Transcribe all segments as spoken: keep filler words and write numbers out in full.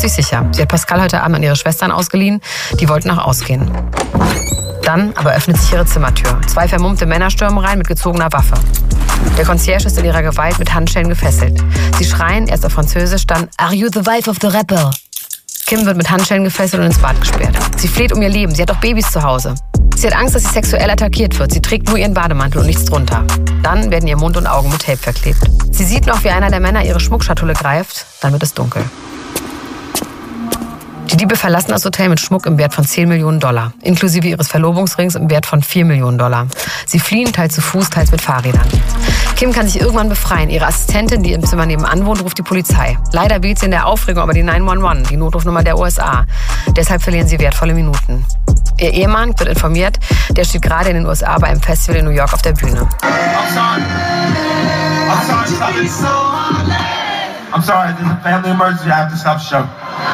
fühlt sich sicher. Sie hat Pascal heute Abend an ihre Schwestern ausgeliehen. Die wollten auch ausgehen. Dann aber öffnet sich ihre Zimmertür. Zwei vermummte Männer stürmen rein mit gezogener Waffe. Der Concierge ist in ihrer Gewalt mit Handschellen gefesselt. Sie schreien, erst auf Französisch, dann "Are you the wife of the rapper?" Kim wird mit Handschellen gefesselt und ins Bad gesperrt. Sie fleht um ihr Leben. Sie hat auch Babys zu Hause. Sie hat Angst, dass sie sexuell attackiert wird. Sie trägt nur ihren Bademantel und nichts drunter. Dann werden ihr Mund und Augen mit Tape verklebt. Sie sieht noch, wie einer der Männer ihre Schmuckschatulle greift. Dann wird es dunkel. Die Diebe verlassen das Hotel mit Schmuck im Wert von zehn Millionen Dollar, inklusive ihres Verlobungsrings im Wert von vier Millionen Dollar. Sie fliehen teils zu Fuß, teils mit Fahrrädern. Kim kann sich irgendwann befreien. Ihre Assistentin, die im Zimmer nebenan wohnt, ruft die Polizei. Leider wählt sie in der Aufregung aber die neun eins eins, die Notrufnummer der U S A. Deshalb verlieren sie wertvolle Minuten. Ihr Ehemann wird informiert, der steht gerade in den U S A bei einem Festival in New York auf der Bühne. I'm sorry. I'm sorry. I'm sorry. There's a family emergency. I have to stop the show.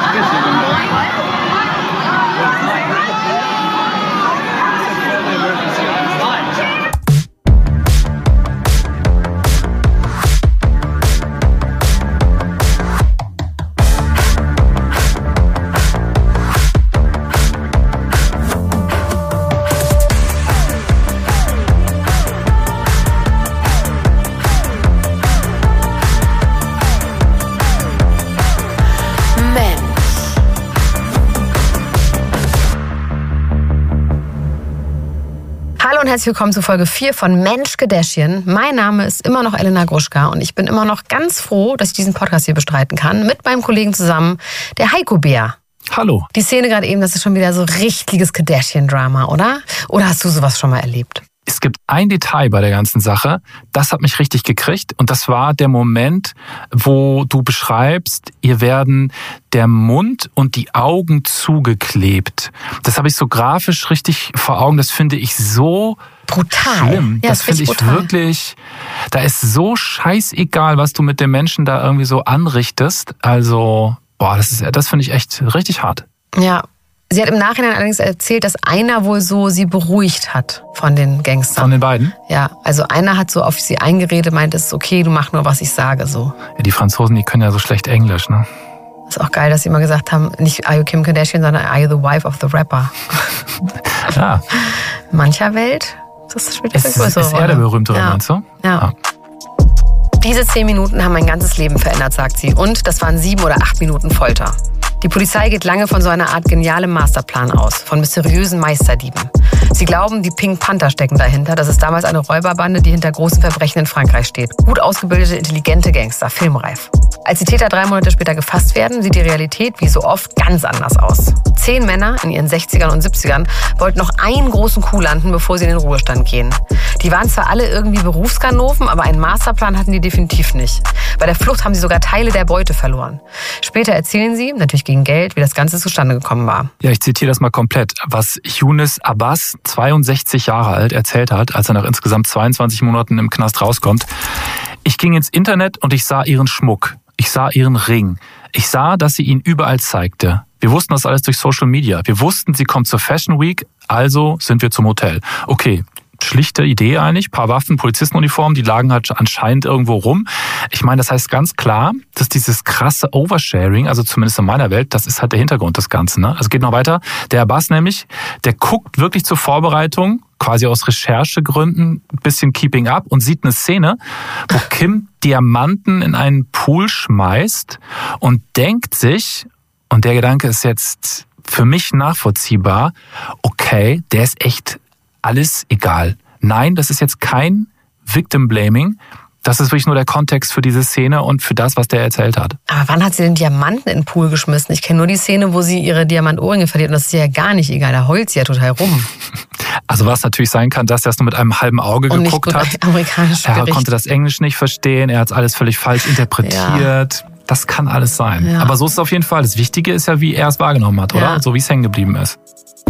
Hallo und herzlich willkommen zu Folge vier von Mensch Kardashian. Mein Name ist immer noch Elena Gruschka und ich bin immer noch ganz froh, dass ich diesen Podcast hier bestreiten kann, mit meinem Kollegen zusammen, der Heiko Bär. Hallo. Die Szene gerade eben, das ist schon wieder so richtiges Kardashian-Drama, oder? Oder hast du sowas schon mal erlebt? Es gibt ein Detail bei der ganzen Sache, das hat mich richtig gekriegt und das war der Moment, wo du beschreibst, ihr werden der Mund und die Augen zugeklebt. Das habe ich so grafisch richtig vor Augen, das finde ich so brutal. Schlimm. Ja, das finde ich brutal. Wirklich, da ist so scheißegal, was du mit den Menschen da irgendwie so anrichtest. Also, boah, das ist, das finde ich echt richtig hart. Ja. Sie hat im Nachhinein allerdings erzählt, dass einer wohl so sie beruhigt hat von den Gangstern. Von den beiden? Ja, also einer hat so auf sie eingeredet, meint, es ist okay, du mach nur, was ich sage, so. Ja, die Franzosen, die können ja so schlecht Englisch, ne? Ist auch geil, dass sie immer gesagt haben, nicht Are you Kim Kardashian, sondern Are you the wife of the rapper? Ja. In mancher Welt, das spielt das eine größere Rolle. Ist er der berühmtere, ja. meinst du? Ja. ja. Diese zehn Minuten haben mein ganzes Leben verändert, sagt sie. Und das waren sieben oder acht Minuten Folter. Die Polizei geht lange von so einer Art genialem Masterplan aus, von mysteriösen Meisterdieben. Sie glauben, die Pink Panther stecken dahinter. Das ist damals eine Räuberbande, die hinter großen Verbrechen in Frankreich steht. Gut ausgebildete, intelligente Gangster, filmreif. Als die Täter drei Monate später gefasst werden, sieht die Realität wie so oft ganz anders aus. Zehn Männer in ihren sechzigern und siebzigern wollten noch einen großen Coup landen, bevor sie in den Ruhestand gehen. Die waren zwar alle irgendwie Berufsganoven, aber einen Masterplan hatten die definitiv nicht. Bei der Flucht haben sie sogar Teile der Beute verloren. Später erzählen sie, natürlich gegen Geld, wie das Ganze zustande gekommen war. Ja, ich zitiere das mal komplett, was Younes Abbas, zweiundsechzig Jahre alt, erzählt hat, als er nach insgesamt zweiundzwanzig Monaten im Knast rauskommt. Ich ging ins Internet und ich sah ihren Schmuck. Ich sah ihren Ring. Ich sah, dass sie ihn überall zeigte. Wir wussten das alles durch Social Media. Wir wussten, sie kommt zur Fashion Week, also sind wir zum Hotel. Okay, schlichte Idee eigentlich, paar Waffen, Polizistenuniformen, die lagen halt anscheinend irgendwo rum. Ich meine, das heißt ganz klar, dass dieses krasse Oversharing, also zumindest in meiner Welt, das ist halt der Hintergrund des Ganzen. Ne? Also geht noch weiter. Der Abbas nämlich, der guckt wirklich zur Vorbereitung, quasi aus Recherchegründen, ein bisschen Keeping Up und sieht eine Szene, wo Kim Diamanten in einen Pool schmeißt und denkt sich, und der Gedanke ist jetzt für mich nachvollziehbar, okay, der ist echt alles egal. Nein, das ist jetzt kein Victim Blaming. Das ist wirklich nur der Kontext für diese Szene und für das, was der erzählt hat. Aber wann hat sie den Diamanten in den Pool geschmissen? Ich kenne nur die Szene, wo sie ihre Diamantohrringe verliert und das ist ja gar nicht egal. Da heult sie ja total rum. Also was natürlich sein kann, dass er es nur mit einem halben Auge und geguckt nicht gut hat. Amerikanisch er Gericht. konnte das Englisch nicht verstehen. Er hat alles völlig falsch interpretiert. Ja. Das kann alles sein. Ja. Aber so ist es auf jeden Fall. Das Wichtige ist ja, wie er es wahrgenommen hat, oder? Ja. So wie es hängen geblieben ist.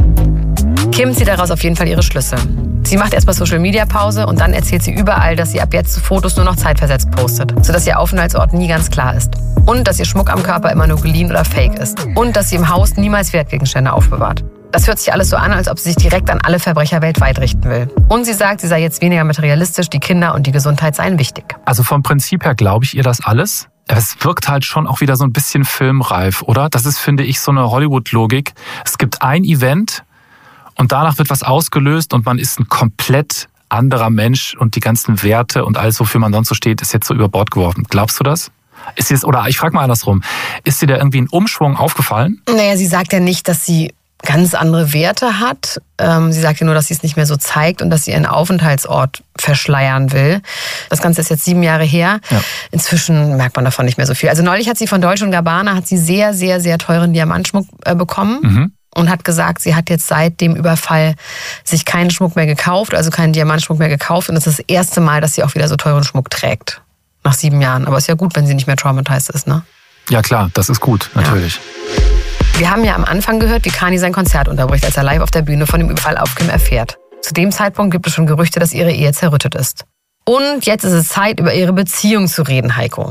Kim zieht daraus auf jeden Fall ihre Schlüsse. Sie macht erstmal Social-Media-Pause und dann erzählt sie überall, dass sie ab jetzt Fotos nur noch zeitversetzt postet, sodass ihr Aufenthaltsort nie ganz klar ist. Und dass ihr Schmuck am Körper immer nur geliehen oder fake ist. Und dass sie im Haus niemals Wertgegenstände aufbewahrt. Das hört sich alles so an, als ob sie sich direkt an alle Verbrecher weltweit richten will. Und sie sagt, sie sei jetzt weniger materialistisch, die Kinder und die Gesundheit seien wichtig. Also vom Prinzip her glaube ich ihr das alles. es wirkt halt schon auch wieder so ein bisschen filmreif, oder? Das ist, finde ich, so eine Hollywood-Logik. Es gibt ein Event und danach wird was ausgelöst und man ist ein komplett anderer Mensch und die ganzen Werte und alles, wofür man sonst so steht, ist jetzt so über Bord geworfen. Glaubst du das? Ist jetzt, oder ich frage mal andersrum, ist dir da irgendwie ein Umschwung aufgefallen? Naja, sie sagt ja nicht, dass sie ganz andere Werte hat. Ähm, sie sagt ja nur, dass sie es nicht mehr so zeigt und dass sie ihren Aufenthaltsort verschleiern will. Das Ganze ist jetzt sieben Jahre her. Ja. Inzwischen merkt man davon nicht mehr so viel. Also neulich hat sie von Dolce und Gabbana hat sie sehr, sehr, sehr teuren Diamantschmuck äh, bekommen. Mhm. Und hat gesagt, sie hat jetzt seit dem Überfall sich keinen Schmuck mehr gekauft, also keinen Diamantschmuck mehr gekauft. Und das ist das erste Mal, dass sie auch wieder so teuren Schmuck trägt. Nach sieben Jahren. Aber ist ja gut, wenn sie nicht mehr traumatisiert ist, ne? Ja klar, das ist gut, natürlich. Ja. Wir haben ja am Anfang gehört, wie Kanye sein Konzert unterbricht, als er live auf der Bühne von dem Überfall auf Kim erfährt. Zu dem Zeitpunkt gibt es schon Gerüchte, dass ihre Ehe zerrüttet ist. Und jetzt ist es Zeit, über ihre Beziehung zu reden, Heiko.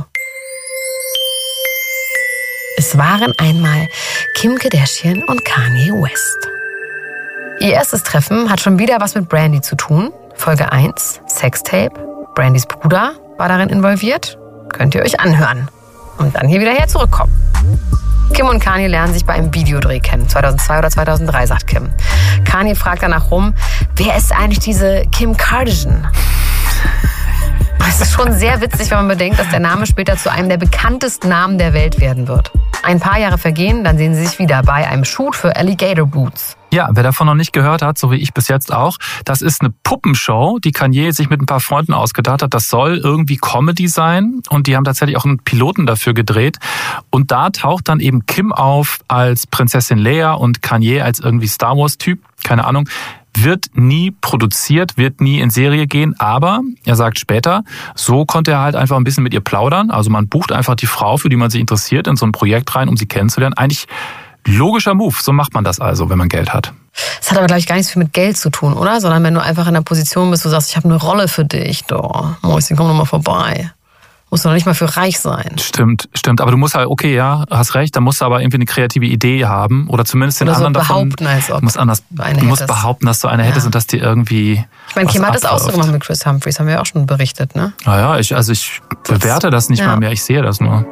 Es waren einmal Kim Kardashian und Kanye West. Ihr erstes Treffen hat schon wieder was mit Brandy zu tun. Folge eins, Sextape. Brandys Bruder war darin involviert. Könnt ihr euch anhören. Und dann hier wieder her zurückkommen. Kim und Kanye lernen sich bei einem Videodreh kennen. zweitausendzwei oder zweitausenddrei, sagt Kim. Kanye fragt danach rum, wer ist eigentlich diese Kim Kardashian? Es ist schon sehr witzig, wenn man bedenkt, dass der Name später zu einem der bekanntesten Namen der Welt werden wird. Ein paar Jahre vergehen, dann sehen sie sich wieder bei einem Shoot für Alligator Boots. Ja, wer davon noch nicht gehört hat, so wie ich bis jetzt auch, das ist eine Puppenshow, die Kanye sich mit ein paar Freunden ausgedacht hat. Das soll irgendwie Comedy sein und die haben tatsächlich auch einen Piloten dafür gedreht. Und da taucht dann eben Kim auf als Prinzessin Leia und Kanye als irgendwie Star Wars-Typ, keine Ahnung. Wird nie produziert, wird nie in Serie gehen, aber er sagt später, so konnte er halt einfach ein bisschen mit ihr plaudern. Also man bucht einfach die Frau, für die man sich interessiert, in so ein Projekt rein, um sie kennenzulernen. Eigentlich logischer Move, so macht man das also, wenn man Geld hat. Das hat aber, glaube ich, gar nichts viel mit Geld zu tun, oder? Sondern wenn du einfach in einer Position bist, wo du sagst, ich habe eine Rolle für dich, doch, Mäuschen, komm doch mal vorbei. Musst du noch nicht mal für reich sein. Stimmt, stimmt. Aber du musst halt, okay, ja, hast recht, da musst du aber irgendwie eine kreative Idee haben. Oder zumindest den oder anderen so behaupten, davon. als ob du musst, anders, du eine du musst hättest. behaupten, dass du eine ja. hättest und dass die irgendwie. Ich meine, Kim hat das auch so gemacht mit Chris Humphries, haben wir ja auch schon berichtet, ne? Naja, ich, also ich bewerte das nicht ja. mal mehr, ich sehe das nur.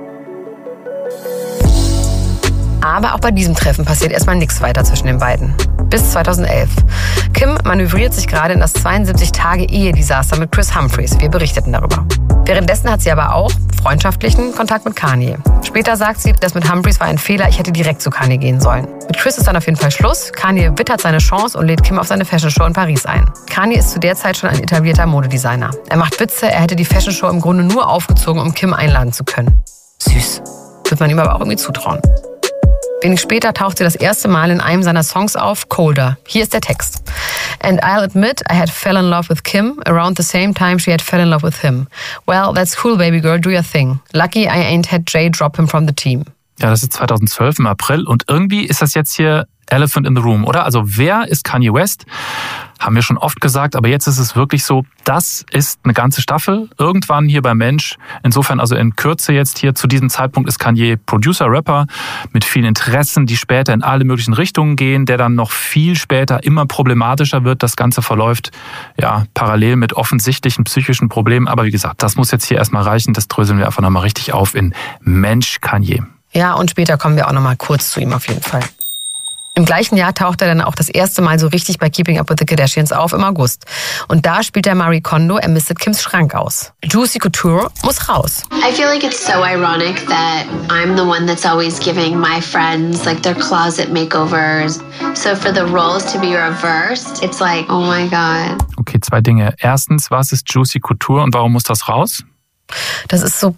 Aber auch bei diesem Treffen passiert erstmal nichts weiter zwischen den beiden. Bis zweitausendelf. Kim manövriert sich gerade in das zweiundsiebzig-Tage-Ehe-Desaster mit Chris Humphries. Wir berichteten darüber. Währenddessen hat sie aber auch freundschaftlichen Kontakt mit Kanye. Später sagt sie, das mit Humphries war ein Fehler, ich hätte direkt zu Kanye gehen sollen. Mit Chris ist dann auf jeden Fall Schluss. Kanye wittert seine Chance und lädt Kim auf seine Fashion-Show in Paris ein. Kanye ist zu der Zeit schon ein etablierter Modedesigner. Er macht Witze, er hätte die Fashion-Show im Grunde nur aufgezogen, um Kim einladen zu können. Süß. Wird man ihm aber auch irgendwie zutrauen. Wenig später taucht sie das erste Mal in einem seiner Songs auf, Colder. Hier ist der Text. And I'll admit I had fell in love with Kim around the same time she had fell in love with him. Well, that's cool, baby girl, do your thing. Lucky I ain't had Jay drop him from the team. Ja, das ist zweitausendzwölf im April und irgendwie ist das jetzt hier Elephant in the Room, oder? Also wer ist Kanye West? Haben wir schon oft gesagt, aber jetzt ist es wirklich so, das ist eine ganze Staffel, irgendwann hier beim Mensch. Insofern also in Kürze jetzt hier zu diesem Zeitpunkt ist Kanye Producer, Rapper mit vielen Interessen, die später in alle möglichen Richtungen gehen, der dann noch viel später immer problematischer wird. Das Ganze verläuft ja parallel mit offensichtlichen psychischen Problemen. Aber wie gesagt, das muss jetzt hier erstmal reichen. Das dröseln wir einfach nochmal richtig auf in Mensch Kanye. Ja, und später kommen wir auch nochmal kurz zu ihm auf jeden Fall. Im gleichen Jahr taucht er dann auch das erste Mal so richtig bei Keeping Up with the Kardashians auf, im August. Und da spielt er Marie Kondo, er mistet Kims Schrank aus. Juicy Couture muss raus. I feel like it's so ironic that I'm the one that's always giving my friends like their closet makeovers. So for the roles to be reversed, it's like, oh my God. Okay, zwei Dinge. Erstens, was ist Juicy Couture und warum muss das raus? Das ist so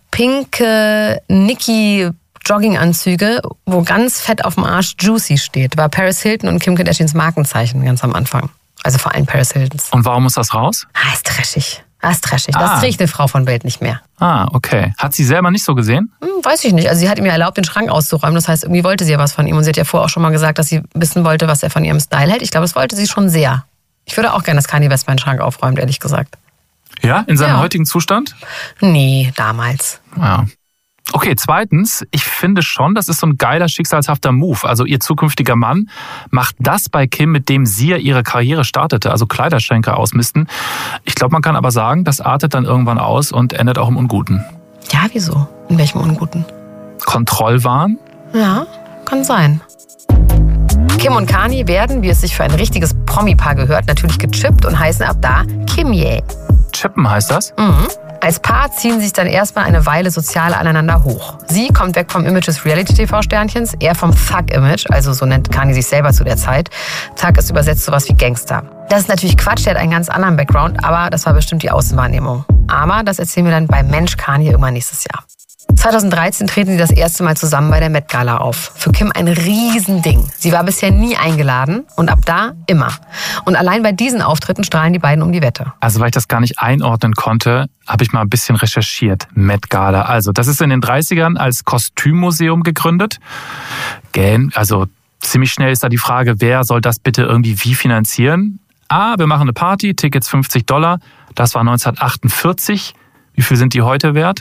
pinke Nicki Jogginganzüge, wo ganz fett auf dem Arsch Juicy steht. War Paris Hilton und Kim Kardashians Markenzeichen ganz am Anfang. Also vor allem Paris Hiltons. Und warum muss das raus? Ah, ist trashig. Ah, ist trashig. Ah. Das trägt eine Frau von Bild nicht mehr. Ah, okay. Hat sie selber nicht so gesehen? Hm, weiß ich nicht. Also sie hat ihm ja erlaubt, den Schrank auszuräumen. Das heißt, irgendwie wollte sie ja was von ihm. Und sie hat ja vorher auch schon mal gesagt, dass sie wissen wollte, was er von ihrem Style hält. Ich glaube, das wollte sie schon sehr. Ich würde auch gerne, dass Kanye West meinen Schrank aufräumt, ehrlich gesagt. Ja, in seinem ja. heutigen Zustand? Nee, damals. Ja. Okay, zweitens, ich finde schon, das ist so ein geiler, schicksalshafter Move. Also ihr zukünftiger Mann macht das bei Kim, mit dem sie ja ihre Karriere startete, also Kleiderschränke ausmisten. Ich glaube, man kann aber sagen, das artet dann irgendwann aus und endet auch im Unguten. Ja, wieso? In welchem unguten? Kontrollwahn? Ja, kann sein. Kim und Kanye werden, wie es sich für ein richtiges Promi-Paar gehört, natürlich gechippt und heißen ab da Kimye. Chippen heißt das? Mhm. Als Paar ziehen sie sich dann erstmal eine Weile sozial aneinander hoch. Sie kommt weg vom Image des Reality-T V-Sternchens, er vom Thug-Image, also so nennt Kanye sich selber zu der Zeit. Thug ist übersetzt sowas wie Gangster. Das ist natürlich Quatsch, der hat einen ganz anderen Background, aber das war bestimmt die Außenwahrnehmung. Aber das erzählen wir dann bei Mensch Kanye irgendwann nächstes Jahr. zweitausenddreizehn treten sie das erste Mal zusammen bei der Met Gala auf. Für Kim ein Riesending. Sie war bisher nie eingeladen und ab da immer. Und allein bei diesen Auftritten strahlen die beiden um die Wette. Also weil ich das gar nicht einordnen konnte, habe ich mal ein bisschen recherchiert. Met Gala. Also das ist in den dreißigern als Kostümmuseum gegründet. Also ziemlich schnell ist da die Frage, wer soll das bitte irgendwie wie finanzieren? Ah, wir machen eine Party, Tickets fünfzig Dollar. Das war neunzehnhundertachtundvierzig. Wie viel sind die heute wert?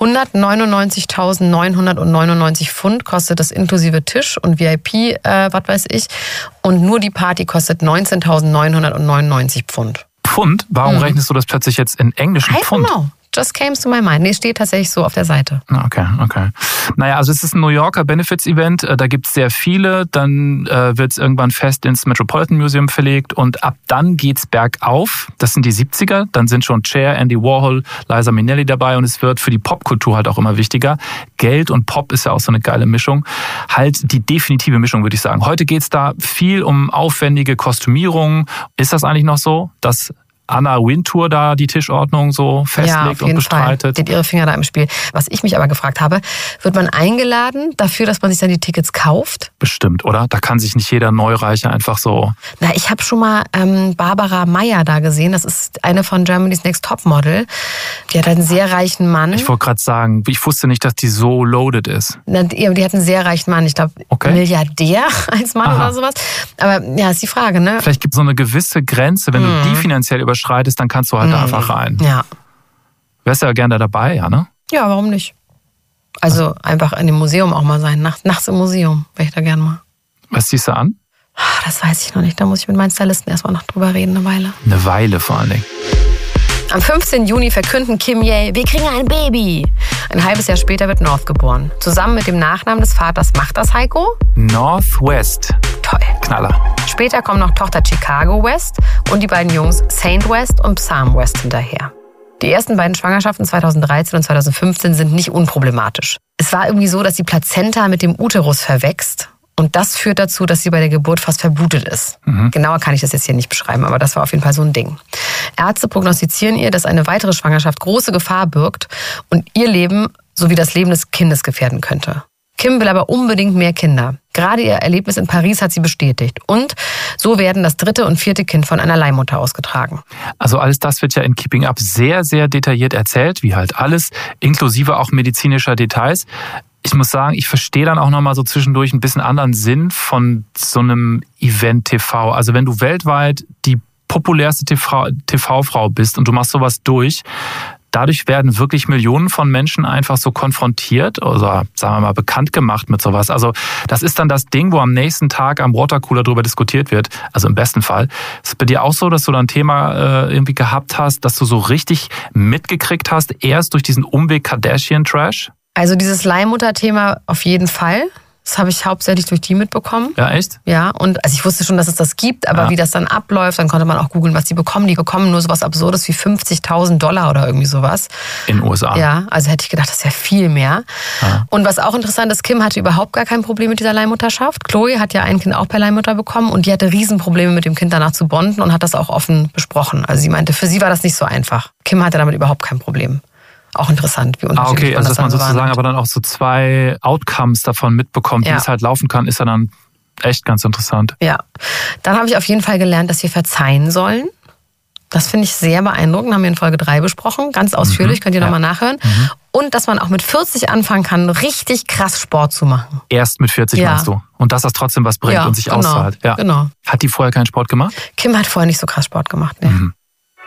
hundertneunundneunzigtausendneunhundertneunundneunzig Pfund kostet das inklusive Tisch und V I P, äh, was weiß ich. Und nur die Party kostet neunzehntausendneunhundertneunundneunzig Pfund. Pfund? Warum hm. rechnest du das plötzlich jetzt in englischen I Pfund? don't know. Just came to my mind. Nee, steht tatsächlich so auf der Seite. Okay, okay. Naja, also es ist ein New Yorker Benefits-Event. Da gibt es sehr viele. Dann äh, wird es irgendwann fest ins Metropolitan Museum verlegt. Und ab dann geht's bergauf. Das sind die siebziger. Dann sind schon Cher, Andy Warhol, Liza Minnelli dabei. Und es wird für die Popkultur halt auch immer wichtiger. Geld und Pop ist ja auch so eine geile Mischung. Halt die definitive Mischung, würde ich sagen. Heute geht's da viel um aufwendige Kostümierungen. Ist das eigentlich noch so, dass Anna Wintour da die Tischordnung so festlegt und bestreitet? Fall. Die hat ihre Finger da im Spiel. Was ich mich aber gefragt habe, wird man eingeladen dafür, dass man sich dann die Tickets kauft? Bestimmt, oder? Da kann sich nicht jeder Neureicher einfach so... Na, ich habe schon mal ähm, Barbara Meyer da gesehen. Das ist eine von Germany's Next Topmodel. Die hat einen sehr reichen Mann. Ich wollte gerade sagen, ich wusste nicht, dass die so loaded ist. Na, die, die hat einen sehr reichen Mann. Ich glaube, okay. Milliardär als Mann. Aha. Oder sowas. Aber ja, ist die Frage, ne? Vielleicht gibt es so eine gewisse Grenze, wenn hm. du die finanziell überschreitest, schreitest, dann kannst du halt mm. da einfach rein. Ja. Wärst ja gerne dabei, ja, ne? Ja, warum nicht? Also einfach in dem Museum auch mal sein. Nacht, nachts im Museum wäre ich da gerne mal. Was ziehst du an? Das weiß ich noch nicht. Da muss ich mit meinen Stylisten erstmal noch drüber reden, eine Weile. Eine Weile vor allen Dingen. Am fünfzehnten Juni verkünden Kimye, wir kriegen ein Baby. Ein halbes Jahr später wird North geboren. Zusammen mit dem Nachnamen des Vaters macht das Heiko? Northwest. Toll. Knaller. Später kommen noch Tochter Chicago West und die beiden Jungs Saint West und Psalm West hinterher. Die ersten beiden Schwangerschaften zweitausenddreizehn und zweitausendfünfzehn sind nicht unproblematisch. Es war irgendwie so, dass die Plazenta mit dem Uterus verwächst. Und das führt dazu, dass sie bei der Geburt fast verblutet ist. Mhm. Genauer kann ich das jetzt hier nicht beschreiben, aber das war auf jeden Fall so ein Ding. Ärzte prognostizieren ihr, dass eine weitere Schwangerschaft große Gefahr birgt und ihr Leben sowie das Leben des Kindes gefährden könnte. Kim will aber unbedingt mehr Kinder. Gerade ihr Erlebnis in Paris hat sie bestätigt. Und so werden das dritte und vierte Kind von einer Leihmutter ausgetragen. Also alles das wird ja in Keeping Up sehr, sehr detailliert erzählt, wie halt alles, inklusive auch medizinischer Details. Ich muss sagen, ich verstehe dann auch nochmal so zwischendurch ein bisschen anderen Sinn von so einem Event-T V. Also wenn du weltweit die populärste T V-Frau bist und du machst sowas durch, dadurch werden wirklich Millionen von Menschen einfach so konfrontiert oder, sagen wir mal, bekannt gemacht mit sowas. Also das ist dann das Ding, wo am nächsten Tag am Watercooler drüber diskutiert wird. Also im besten Fall. Ist es bei dir auch so, dass du da ein Thema äh, irgendwie gehabt hast, dass du so richtig mitgekriegt hast, erst durch diesen Umweg Kardashian-Trash? Also dieses Leihmutter-Thema auf jeden Fall. Das habe ich hauptsächlich durch die mitbekommen. Ja, echt? Ja, und also ich wusste schon, dass es das gibt, aber ja. wie das dann abläuft, dann konnte man auch googeln, was die bekommen. Die bekommen nur sowas Absurdes wie fünfzigtausend Dollar oder irgendwie sowas. In den U S A? Ja, also hätte ich gedacht, das ist ja viel mehr. Ja. Und was auch interessant ist, Kim hatte überhaupt gar kein Problem mit dieser Leihmutterschaft. Chloe hat ja ein Kind auch per Leihmutter bekommen und die hatte Riesenprobleme mit dem Kind danach zu bonden und hat das auch offen besprochen. Also sie meinte, für sie war das nicht so einfach. Kim hatte damit überhaupt kein Problem. Auch interessant, wie unterschiedlich ah, okay, also dass man sozusagen wahrnimmt. Aber dann auch so zwei Outcomes davon mitbekommt, ja. wie es halt laufen kann, ist ja dann echt ganz interessant. Ja, dann habe ich auf jeden Fall gelernt, dass wir verzeihen sollen. Das finde ich sehr beeindruckend, haben wir in Folge drei besprochen, ganz ausführlich, mhm. könnt ihr ja. nochmal nachhören. Mhm. Und dass man auch mit vierzig anfangen kann, richtig krass Sport zu machen. Erst mit vierzig ja. meinst du? Und dass das trotzdem was bringt ja, und sich genau, auszahlt. Ja, genau. Hat die vorher keinen Sport gemacht? Kim hat vorher nicht so krass Sport gemacht, ne. Mhm.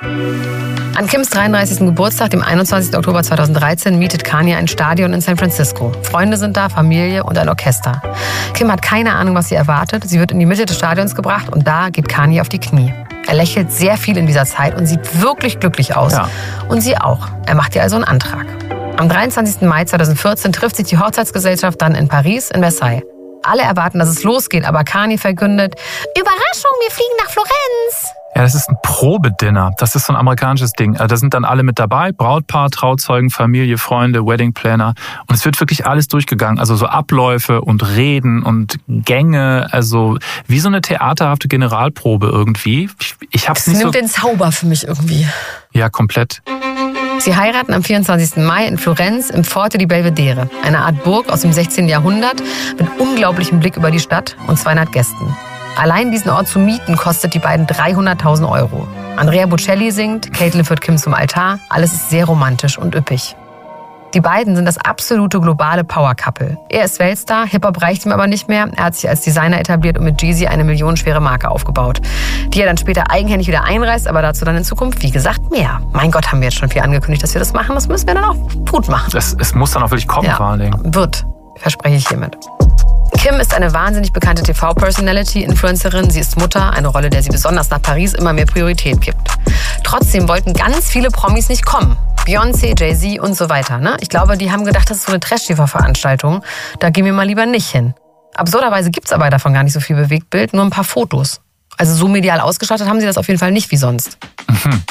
An Kims dreiunddreißigsten Geburtstag, dem einundzwanzigsten Oktober zweitausenddreizehn, mietet Kanye ein Stadion in San Francisco. Freunde sind da, Familie und ein Orchester. Kim hat keine Ahnung, was sie erwartet. Sie wird in die Mitte des Stadions gebracht und da geht Kanye auf die Knie. Er lächelt sehr viel in dieser Zeit und sieht wirklich glücklich aus. Ja. Und sie auch. Er macht ihr also einen Antrag. Am dreiundzwanzigsten Mai zweitausendvierzehn trifft sich die Hochzeitsgesellschaft dann in Paris, in Versailles. Alle erwarten, dass es losgeht, aber Kanye verkündet, Überraschung, wir fliegen nach Florenz. Ja, das ist ein Probedinner. Das ist so ein amerikanisches Ding. Also da sind dann alle mit dabei. Brautpaar, Trauzeugen, Familie, Freunde, Weddingplaner. Und es wird wirklich alles durchgegangen. Also so Abläufe und Reden und Gänge. Also wie so eine theaterhafte Generalprobe irgendwie. Ich, ich hab's das nicht nimmt so... den Zauber für mich irgendwie. Ja, komplett. Sie heiraten am vierundzwanzigsten Mai in Florenz im Forte di Belvedere, eine Art Burg aus dem sechzehnten Jahrhundert mit unglaublichem Blick über die Stadt und zweihundert Gästen. Allein diesen Ort zu mieten kostet die beiden dreihunderttausend Euro. Andrea Bocelli singt, Caitlyn führt Kim zum Altar, alles ist sehr romantisch und üppig. Die beiden sind das absolute globale Power-Couple. Er ist Weltstar, Hip-Hop reicht ihm aber nicht mehr. Er hat sich als Designer etabliert und mit Jeezy eine millionenschwere Marke aufgebaut, die er dann später eigenhändig wieder einreißt, aber dazu dann in Zukunft, wie gesagt, mehr. Mein Gott, haben wir jetzt schon viel angekündigt, dass wir das machen. Das müssen wir dann auch gut machen. Es, es muss dann auch wirklich kommen, ja, vor allen Dingen. Wird, verspreche ich hiermit. Kim ist eine wahnsinnig bekannte T V-Personality, Influencerin. Sie ist Mutter, eine Rolle, der sie besonders nach Paris immer mehr Priorität gibt. Trotzdem wollten ganz viele Promis nicht kommen. Beyoncé, Jay-Z und so weiter. Ne? Ich glaube, die haben gedacht, das ist so eine Trash-T V-Veranstaltung. Da gehen wir mal lieber nicht hin. Absurderweise gibt's aber davon gar nicht so viel Bewegtbild, nur ein paar Fotos. Also so medial ausgestattet haben sie das auf jeden Fall nicht wie sonst. Mhm.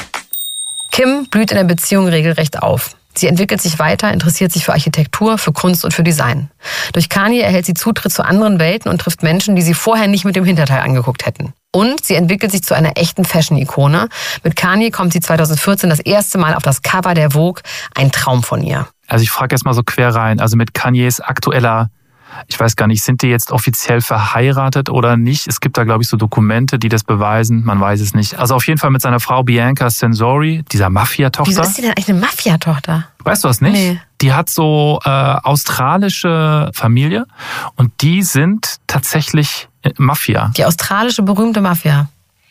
Kim blüht in der Beziehung regelrecht auf. Sie entwickelt sich weiter, interessiert sich für Architektur, für Kunst und für Design. Durch Kanye erhält sie Zutritt zu anderen Welten und trifft Menschen, die sie vorher nicht mit dem Hinterteil angeguckt hätten. Und sie entwickelt sich zu einer echten Fashion-Ikone. Mit Kanye kommt sie zweitausendvierzehn das erste Mal auf das Cover der Vogue. Ein Traum von ihr. Also ich frage erst mal so quer rein. Also mit Kanyes aktueller, ich weiß gar nicht, sind die jetzt offiziell verheiratet oder nicht? Es gibt da, glaube ich, so Dokumente, die das beweisen. Man weiß es nicht. Also auf jeden Fall mit seiner Frau Bianca Censori, dieser Mafia-Tochter. Wieso ist die denn eigentlich eine Mafia-Tochter? Weißt du das nicht? Nee. Die hat so äh, australische Familie und die sind tatsächlich Mafia. Die australische berühmte Mafia.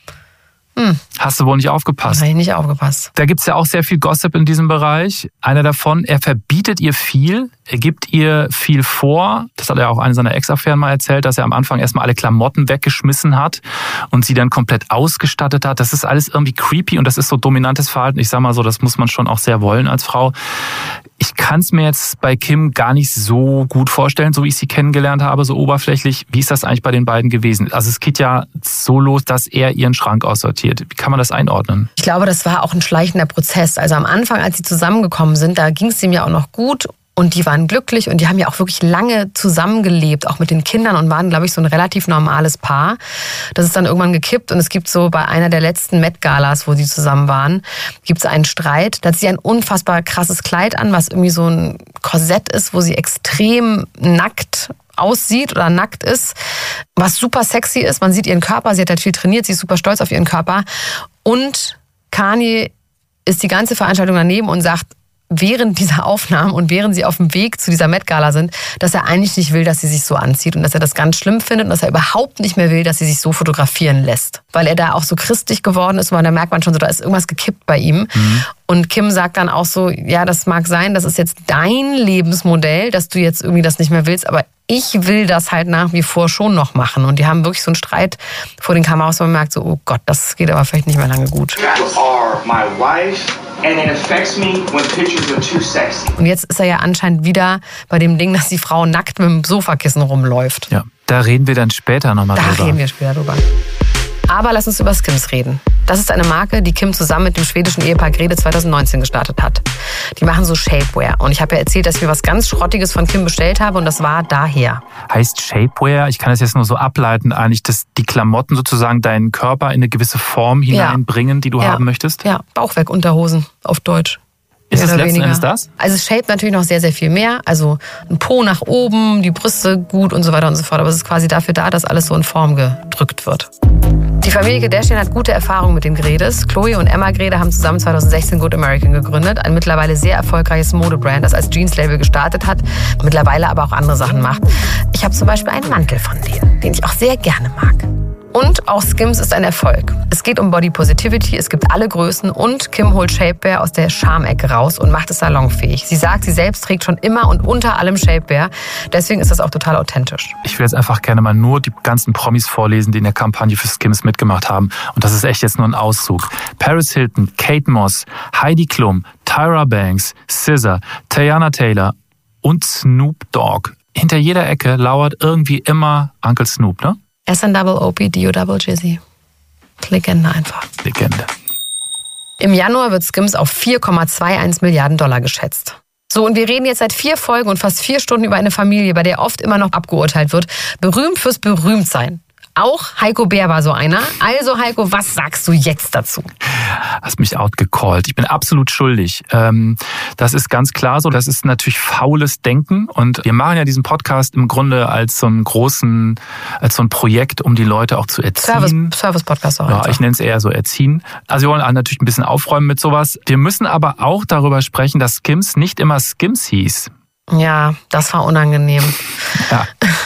Hm. Hast du wohl nicht aufgepasst? Habe ich nicht aufgepasst. Da gibt's ja auch sehr viel Gossip in diesem Bereich. Einer davon, er verbietet ihr viel, er gibt ihr viel vor. Das hat er auch eine seiner Ex-Affären mal erzählt, dass er am Anfang erstmal alle Klamotten weggeschmissen hat und sie dann komplett ausgestattet hat. Das ist alles irgendwie creepy und das ist so dominantes Verhalten. Ich sag mal so, das muss man schon auch sehr wollen als Frau. Ich kann es mir jetzt bei Kim gar nicht so gut vorstellen, so wie ich sie kennengelernt habe, so oberflächlich. Wie ist das eigentlich bei den beiden gewesen? Also es geht ja so los, dass er ihren Schrank aussortiert. Wie kann man das einordnen? Ich glaube, das war auch ein schleichender Prozess. Also am Anfang, als sie zusammengekommen sind, da ging es ihm ja auch noch gut. Und die waren glücklich und die haben ja auch wirklich lange zusammengelebt, auch mit den Kindern und waren, glaube ich, so ein relativ normales Paar. Das ist dann irgendwann gekippt und es gibt so bei einer der letzten Met-Galas, wo sie zusammen waren, gibt es einen Streit. Da hat sie ein unfassbar krasses Kleid an, was irgendwie so ein Korsett ist, wo sie extrem nackt aussieht oder nackt ist, was super sexy ist. Man sieht ihren Körper, sie hat halt viel trainiert, sie ist super stolz auf ihren Körper. Und Kanye ist die ganze Veranstaltung daneben und sagt, während dieser Aufnahmen und während sie auf dem Weg zu dieser Met-Gala sind, dass er eigentlich nicht will, dass sie sich so anzieht und dass er das ganz schlimm findet und dass er überhaupt nicht mehr will, dass sie sich so fotografieren lässt. Weil er da auch so christlich geworden ist und da merkt man schon so, da ist irgendwas gekippt bei ihm. Mhm. Und Kim sagt dann auch so, ja, das mag sein, das ist jetzt dein Lebensmodell, dass du jetzt irgendwie das nicht mehr willst, aber ich will das halt nach wie vor schon noch machen. Und die haben wirklich so einen Streit vor den Kameras, wo man merkt so, oh Gott, das geht aber vielleicht nicht mehr lange gut. Und jetzt ist er ja anscheinend wieder bei dem Ding, dass die Frau nackt mit dem Sofakissen rumläuft. Ja, da reden wir dann später nochmal drüber. Da reden wir später drüber. Aber lass uns über Skims reden. Das ist eine Marke, die Kim zusammen mit dem schwedischen Ehepaar Grede zweitausendneunzehn gestartet hat. Die machen so Shapewear. Und ich habe ja erzählt, dass ich mir was ganz Schrottiges von Kim bestellt habe und das war daher. Heißt Shapewear, ich kann das jetzt nur so ableiten, eigentlich, dass die Klamotten sozusagen deinen Körper in eine gewisse Form hineinbringen, ja, die du ja. haben möchtest? Ja, Bauchwerk-Unterhosen auf Deutsch. Ist es letzten Endes das? Also es shaped natürlich noch sehr, sehr viel mehr. Also ein Po nach oben, die Brüste gut und so weiter und so fort. Aber es ist quasi dafür da, dass alles so in Form gedrückt wird. Die Familie Kardashian hat gute Erfahrungen mit den Gredes. Chloe und Emma Grede haben zusammen zweitausendsechzehn Good American gegründet. Ein mittlerweile sehr erfolgreiches Modebrand, das als Jeans-Label gestartet hat, mittlerweile aber auch andere Sachen macht. Ich habe zum Beispiel einen Mantel von denen, den ich auch sehr gerne mag. Und auch Skims ist ein Erfolg. Es geht um Body Positivity, es gibt alle Größen und Kim holt Shapewear aus der Schamecke raus und macht es salonfähig. Sie sagt, sie selbst trägt schon immer und unter allem Shapewear. Deswegen ist das auch total authentisch. Ich will jetzt einfach gerne mal nur die ganzen Promis vorlesen, die in der Kampagne für Skims mitgemacht haben. Und das ist echt jetzt nur ein Auszug. Paris Hilton, Kate Moss, Heidi Klum, Tyra Banks, S Z A, Teyana Taylor und Snoop Dogg. Hinter jeder Ecke lauert irgendwie immer Uncle Snoop, ne? S N O O P D O Double Jizzy. Legende einfach. Legende. Im Januar wird Skims auf vier Komma einundzwanzig Milliarden Dollar geschätzt. So, und wir reden jetzt seit vier Folgen und fast vier Stunden über eine Familie, bei der oft immer noch abgeurteilt wird. Berühmt fürs Berühmtsein. Auch Heiko Bär war so einer. Also Heiko, was sagst du jetzt dazu? Hast mich outgecallt. Ich bin absolut schuldig. Das ist ganz klar so. Das ist natürlich faules Denken. Und wir machen ja diesen Podcast im Grunde als so einen großen, als so ein Projekt, um die Leute auch zu erziehen. Service, Service-Podcast auch. Ja, ich nenne es eher so erziehen. Also wir wollen natürlich ein bisschen aufräumen mit sowas. Wir müssen aber auch darüber sprechen, dass Skims nicht immer Skims hieß. Ja, das war unangenehm. Ja.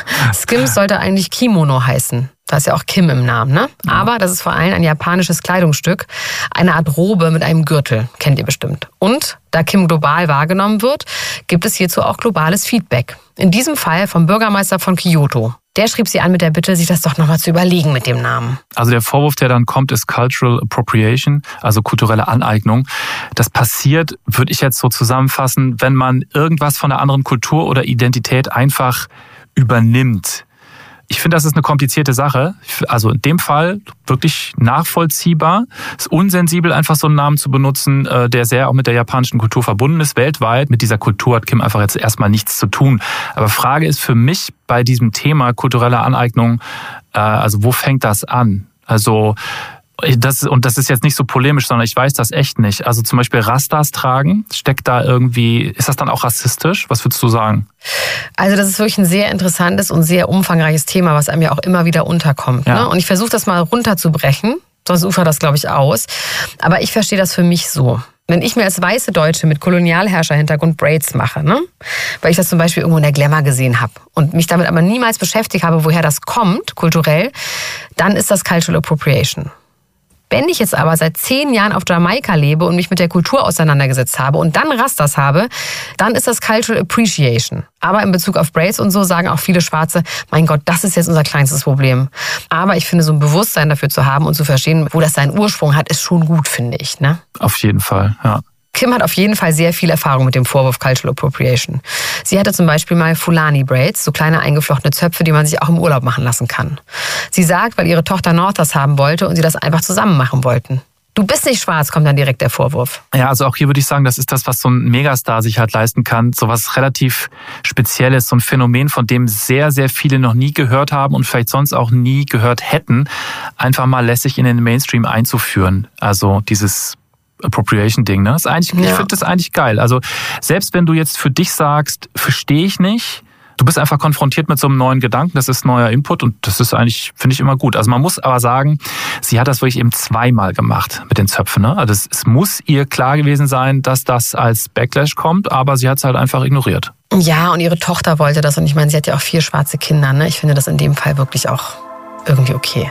Skims sollte eigentlich Kimono heißen. Da ist ja auch Kim im Namen, ne? Ja. Aber das ist vor allem ein japanisches Kleidungsstück. Eine Art Robe mit einem Gürtel, kennt ihr bestimmt. Und da Kim global wahrgenommen wird, gibt es hierzu auch globales Feedback. In diesem Fall vom Bürgermeister von Kyoto. Der schrieb sie an mit der Bitte, sich das doch nochmal zu überlegen mit dem Namen. Also der Vorwurf, der dann kommt, ist Cultural Appropriation, also kulturelle Aneignung. Das passiert, würde ich jetzt so zusammenfassen, wenn man irgendwas von einer anderen Kultur oder Identität einfach übernimmt. Ich finde, das ist eine komplizierte Sache. Also in dem Fall wirklich nachvollziehbar. Es ist unsensibel, einfach so einen Namen zu benutzen, der sehr auch mit der japanischen Kultur verbunden ist, weltweit. Mit dieser Kultur hat Kim einfach jetzt erstmal nichts zu tun. Aber Frage ist für mich bei diesem Thema kulturelle Aneignung, also wo fängt das an? Also das, und das ist jetzt nicht so polemisch, sondern ich weiß das echt nicht. Also zum Beispiel Rastas tragen, steckt da irgendwie, ist das dann auch rassistisch? Was würdest du sagen? Also das ist wirklich ein sehr interessantes und sehr umfangreiches Thema, was einem ja auch immer wieder unterkommt. Ja. Ne? Und ich versuche das mal runterzubrechen, sonst ufert das, glaube ich, aus. Aber ich verstehe das für mich so. Wenn ich mir als weiße Deutsche mit Kolonialherrscherhintergrund Braids mache, ne? Weil ich das zum Beispiel irgendwo in der Glamour gesehen habe und mich damit aber niemals beschäftigt habe, woher das kommt, kulturell, dann ist das Cultural Appropriation. Wenn ich jetzt aber seit zehn Jahren auf Jamaika lebe und mich mit der Kultur auseinandergesetzt habe und dann Rastas habe, dann ist das Cultural Appreciation. Aber in Bezug auf Braids und so sagen auch viele Schwarze, mein Gott, das ist jetzt unser kleinstes Problem. Aber ich finde, so ein Bewusstsein dafür zu haben und zu verstehen, wo das seinen Ursprung hat, ist schon gut, finde ich. Ne? Auf jeden Fall, ja. Kim hat auf jeden Fall sehr viel Erfahrung mit dem Vorwurf Cultural Appropriation. Sie hatte zum Beispiel mal Fulani Braids, so kleine eingeflochtene Zöpfe, die man sich auch im Urlaub machen lassen kann. Sie sagt, weil ihre Tochter North das haben wollte und sie das einfach zusammen machen wollten. Du bist nicht schwarz, kommt dann direkt der Vorwurf. Ja, also auch hier würde ich sagen, das ist das, was so ein Megastar sich halt leisten kann. So was relativ Spezielles, so ein Phänomen, von dem sehr, sehr viele noch nie gehört haben und vielleicht sonst auch nie gehört hätten, einfach mal lässig in den Mainstream einzuführen. Also dieses Appropriation-Ding, ne? Das ist eigentlich, ja. Ich finde das eigentlich geil. Also selbst wenn du jetzt für dich sagst, verstehe ich nicht, du bist einfach konfrontiert mit so einem neuen Gedanken, das ist neuer Input und das ist eigentlich, finde ich, immer gut. Also man muss aber sagen, sie hat das wirklich eben zweimal gemacht mit den Zöpfen. Ne? Also es, es muss ihr klar gewesen sein, dass das als Backlash kommt, aber sie hat es halt einfach ignoriert. Ja, und ihre Tochter wollte das und ich meine, sie hat ja auch vier schwarze Kinder. Ne? Ich finde das in dem Fall wirklich auch irgendwie okay.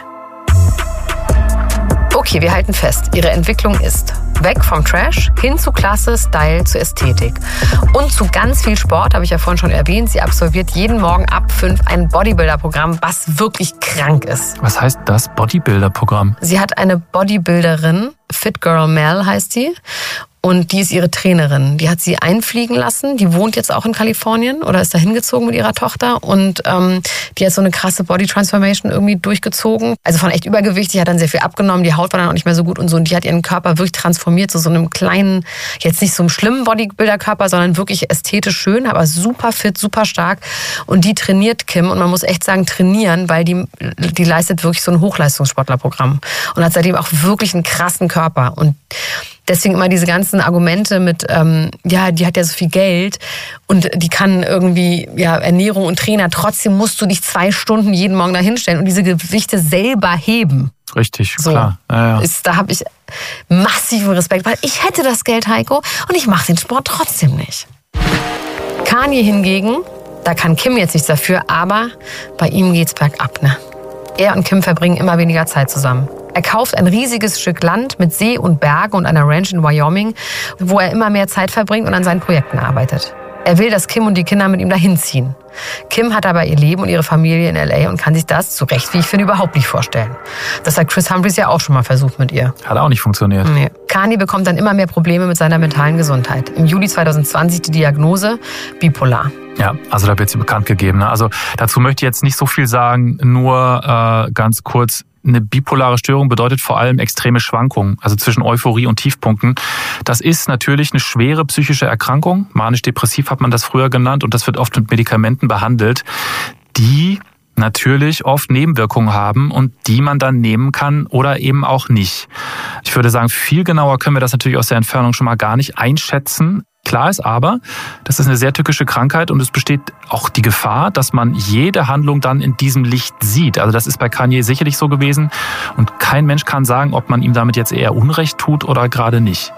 Okay, wir halten fest, ihre Entwicklung ist weg vom Trash hin zu Klasse, Style, zu Ästhetik. Und zu ganz viel Sport, habe ich ja vorhin schon erwähnt. Sie absolviert jeden Morgen ab fünf ein Bodybuilder-Programm, was wirklich krank ist. Was heißt das, Bodybuilder-Programm? Sie hat eine Bodybuilderin, Fit Girl Mel heißt die. Und die ist ihre Trainerin. Die hat sie einfliegen lassen. Die wohnt jetzt auch in Kalifornien oder ist da hingezogen mit ihrer Tochter. Und ähm, die hat so eine krasse Body Transformation irgendwie durchgezogen. Also von echt Übergewicht. Die hat dann sehr viel abgenommen. Die Haut war dann auch nicht mehr so gut und so. Und die hat ihren Körper wirklich transformiert zu so einem kleinen, jetzt nicht so einem schlimmen Bodybuilder-Körper, sondern wirklich ästhetisch schön, aber super fit, super stark. Und die trainiert Kim. Und man muss echt sagen, trainieren, weil die, die leistet wirklich so ein Hochleistungssportlerprogramm. Und hat seitdem auch wirklich einen krassen Körper. Und deswegen immer diese ganzen Argumente mit, ähm, ja, die hat ja so viel Geld und die kann irgendwie, ja, Ernährung und Trainer, trotzdem musst du dich zwei Stunden jeden Morgen da hinstellen und diese Gewichte selber heben. Richtig, so, klar. Ja, ja. Ist, da habe ich massiven Respekt, weil ich hätte das Geld, Heiko, und ich mache den Sport trotzdem nicht. Kanye hingegen, da kann Kim jetzt nichts dafür, aber bei ihm geht's bergab, ne? Er und Kim verbringen immer weniger Zeit zusammen. Er kauft ein riesiges Stück Land mit See und Bergen und einer Ranch in Wyoming, wo er immer mehr Zeit verbringt und an seinen Projekten arbeitet. Er will, dass Kim und die Kinder mit ihm dahin ziehen. Kim hat aber ihr Leben und ihre Familie in L A und kann sich das, zu Recht wie ich finde, überhaupt nicht vorstellen. Das hat Kris Humphries ja auch schon mal versucht mit ihr. Hat auch nicht funktioniert. Nee. Kanye bekommt dann immer mehr Probleme mit seiner mentalen Gesundheit. Im Juli zwanzig zwanzig die Diagnose bipolar. Ja, also da wird sie bekannt gegeben. Ne? Also dazu möchte ich jetzt nicht so viel sagen, nur äh, ganz kurz. Eine bipolare Störung bedeutet vor allem extreme Schwankungen, also zwischen Euphorie und Tiefpunkten. Das ist natürlich eine schwere psychische Erkrankung. Manisch-depressiv hat man das früher genannt und das wird oft mit Medikamenten behandelt, die natürlich oft Nebenwirkungen haben und die man dann nehmen kann oder eben auch nicht. Ich würde sagen, viel genauer können wir das natürlich aus der Entfernung schon mal gar nicht einschätzen. Klar ist aber, das ist eine sehr tückische Krankheit und es besteht auch die Gefahr, dass man jede Handlung dann in diesem Licht sieht. Also das ist bei Kanye sicherlich so gewesen und kein Mensch kann sagen, ob man ihm damit jetzt eher Unrecht tut oder gerade nicht.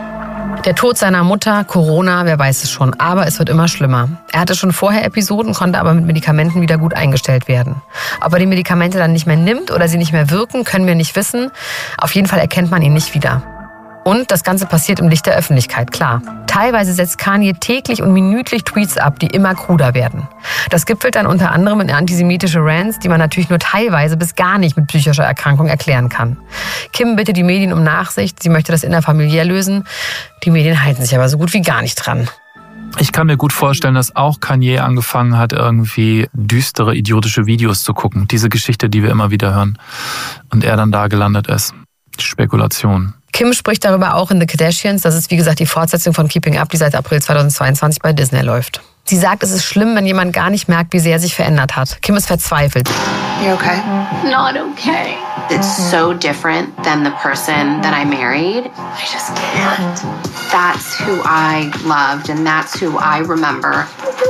Der Tod seiner Mutter, Corona, wer weiß es schon, aber es wird immer schlimmer. Er hatte schon vorher Episoden, konnte aber mit Medikamenten wieder gut eingestellt werden. Ob er die Medikamente dann nicht mehr nimmt oder sie nicht mehr wirken, können wir nicht wissen. Auf jeden Fall erkennt man ihn nicht wieder. Und das Ganze passiert im Licht der Öffentlichkeit, klar. Teilweise setzt Kanye täglich und minütlich Tweets ab, die immer kruder werden. Das gipfelt dann unter anderem in antisemitische Rants, die man natürlich nur teilweise bis gar nicht mit psychischer Erkrankung erklären kann. Kim bittet die Medien um Nachsicht, sie möchte das innerfamiliär lösen. Die Medien halten sich aber so gut wie gar nicht dran. Ich kann mir gut vorstellen, dass auch Kanye angefangen hat, irgendwie düstere, idiotische Videos zu gucken. Diese Geschichte, die wir immer wieder hören. Und er dann da gelandet ist. Spekulation. Kim spricht darüber auch in The Kardashians. Das ist, wie gesagt, die Fortsetzung von Keeping Up, die seit April zweitausendzweiundzwanzig bei Disney läuft. Sie sagt, es ist schlimm, wenn jemand gar nicht merkt, wie sehr er sich verändert hat. Kim ist verzweifelt. You okay? Not okay. It's so different than the person that I married. I just can't. That's who I loved and that's who I remember.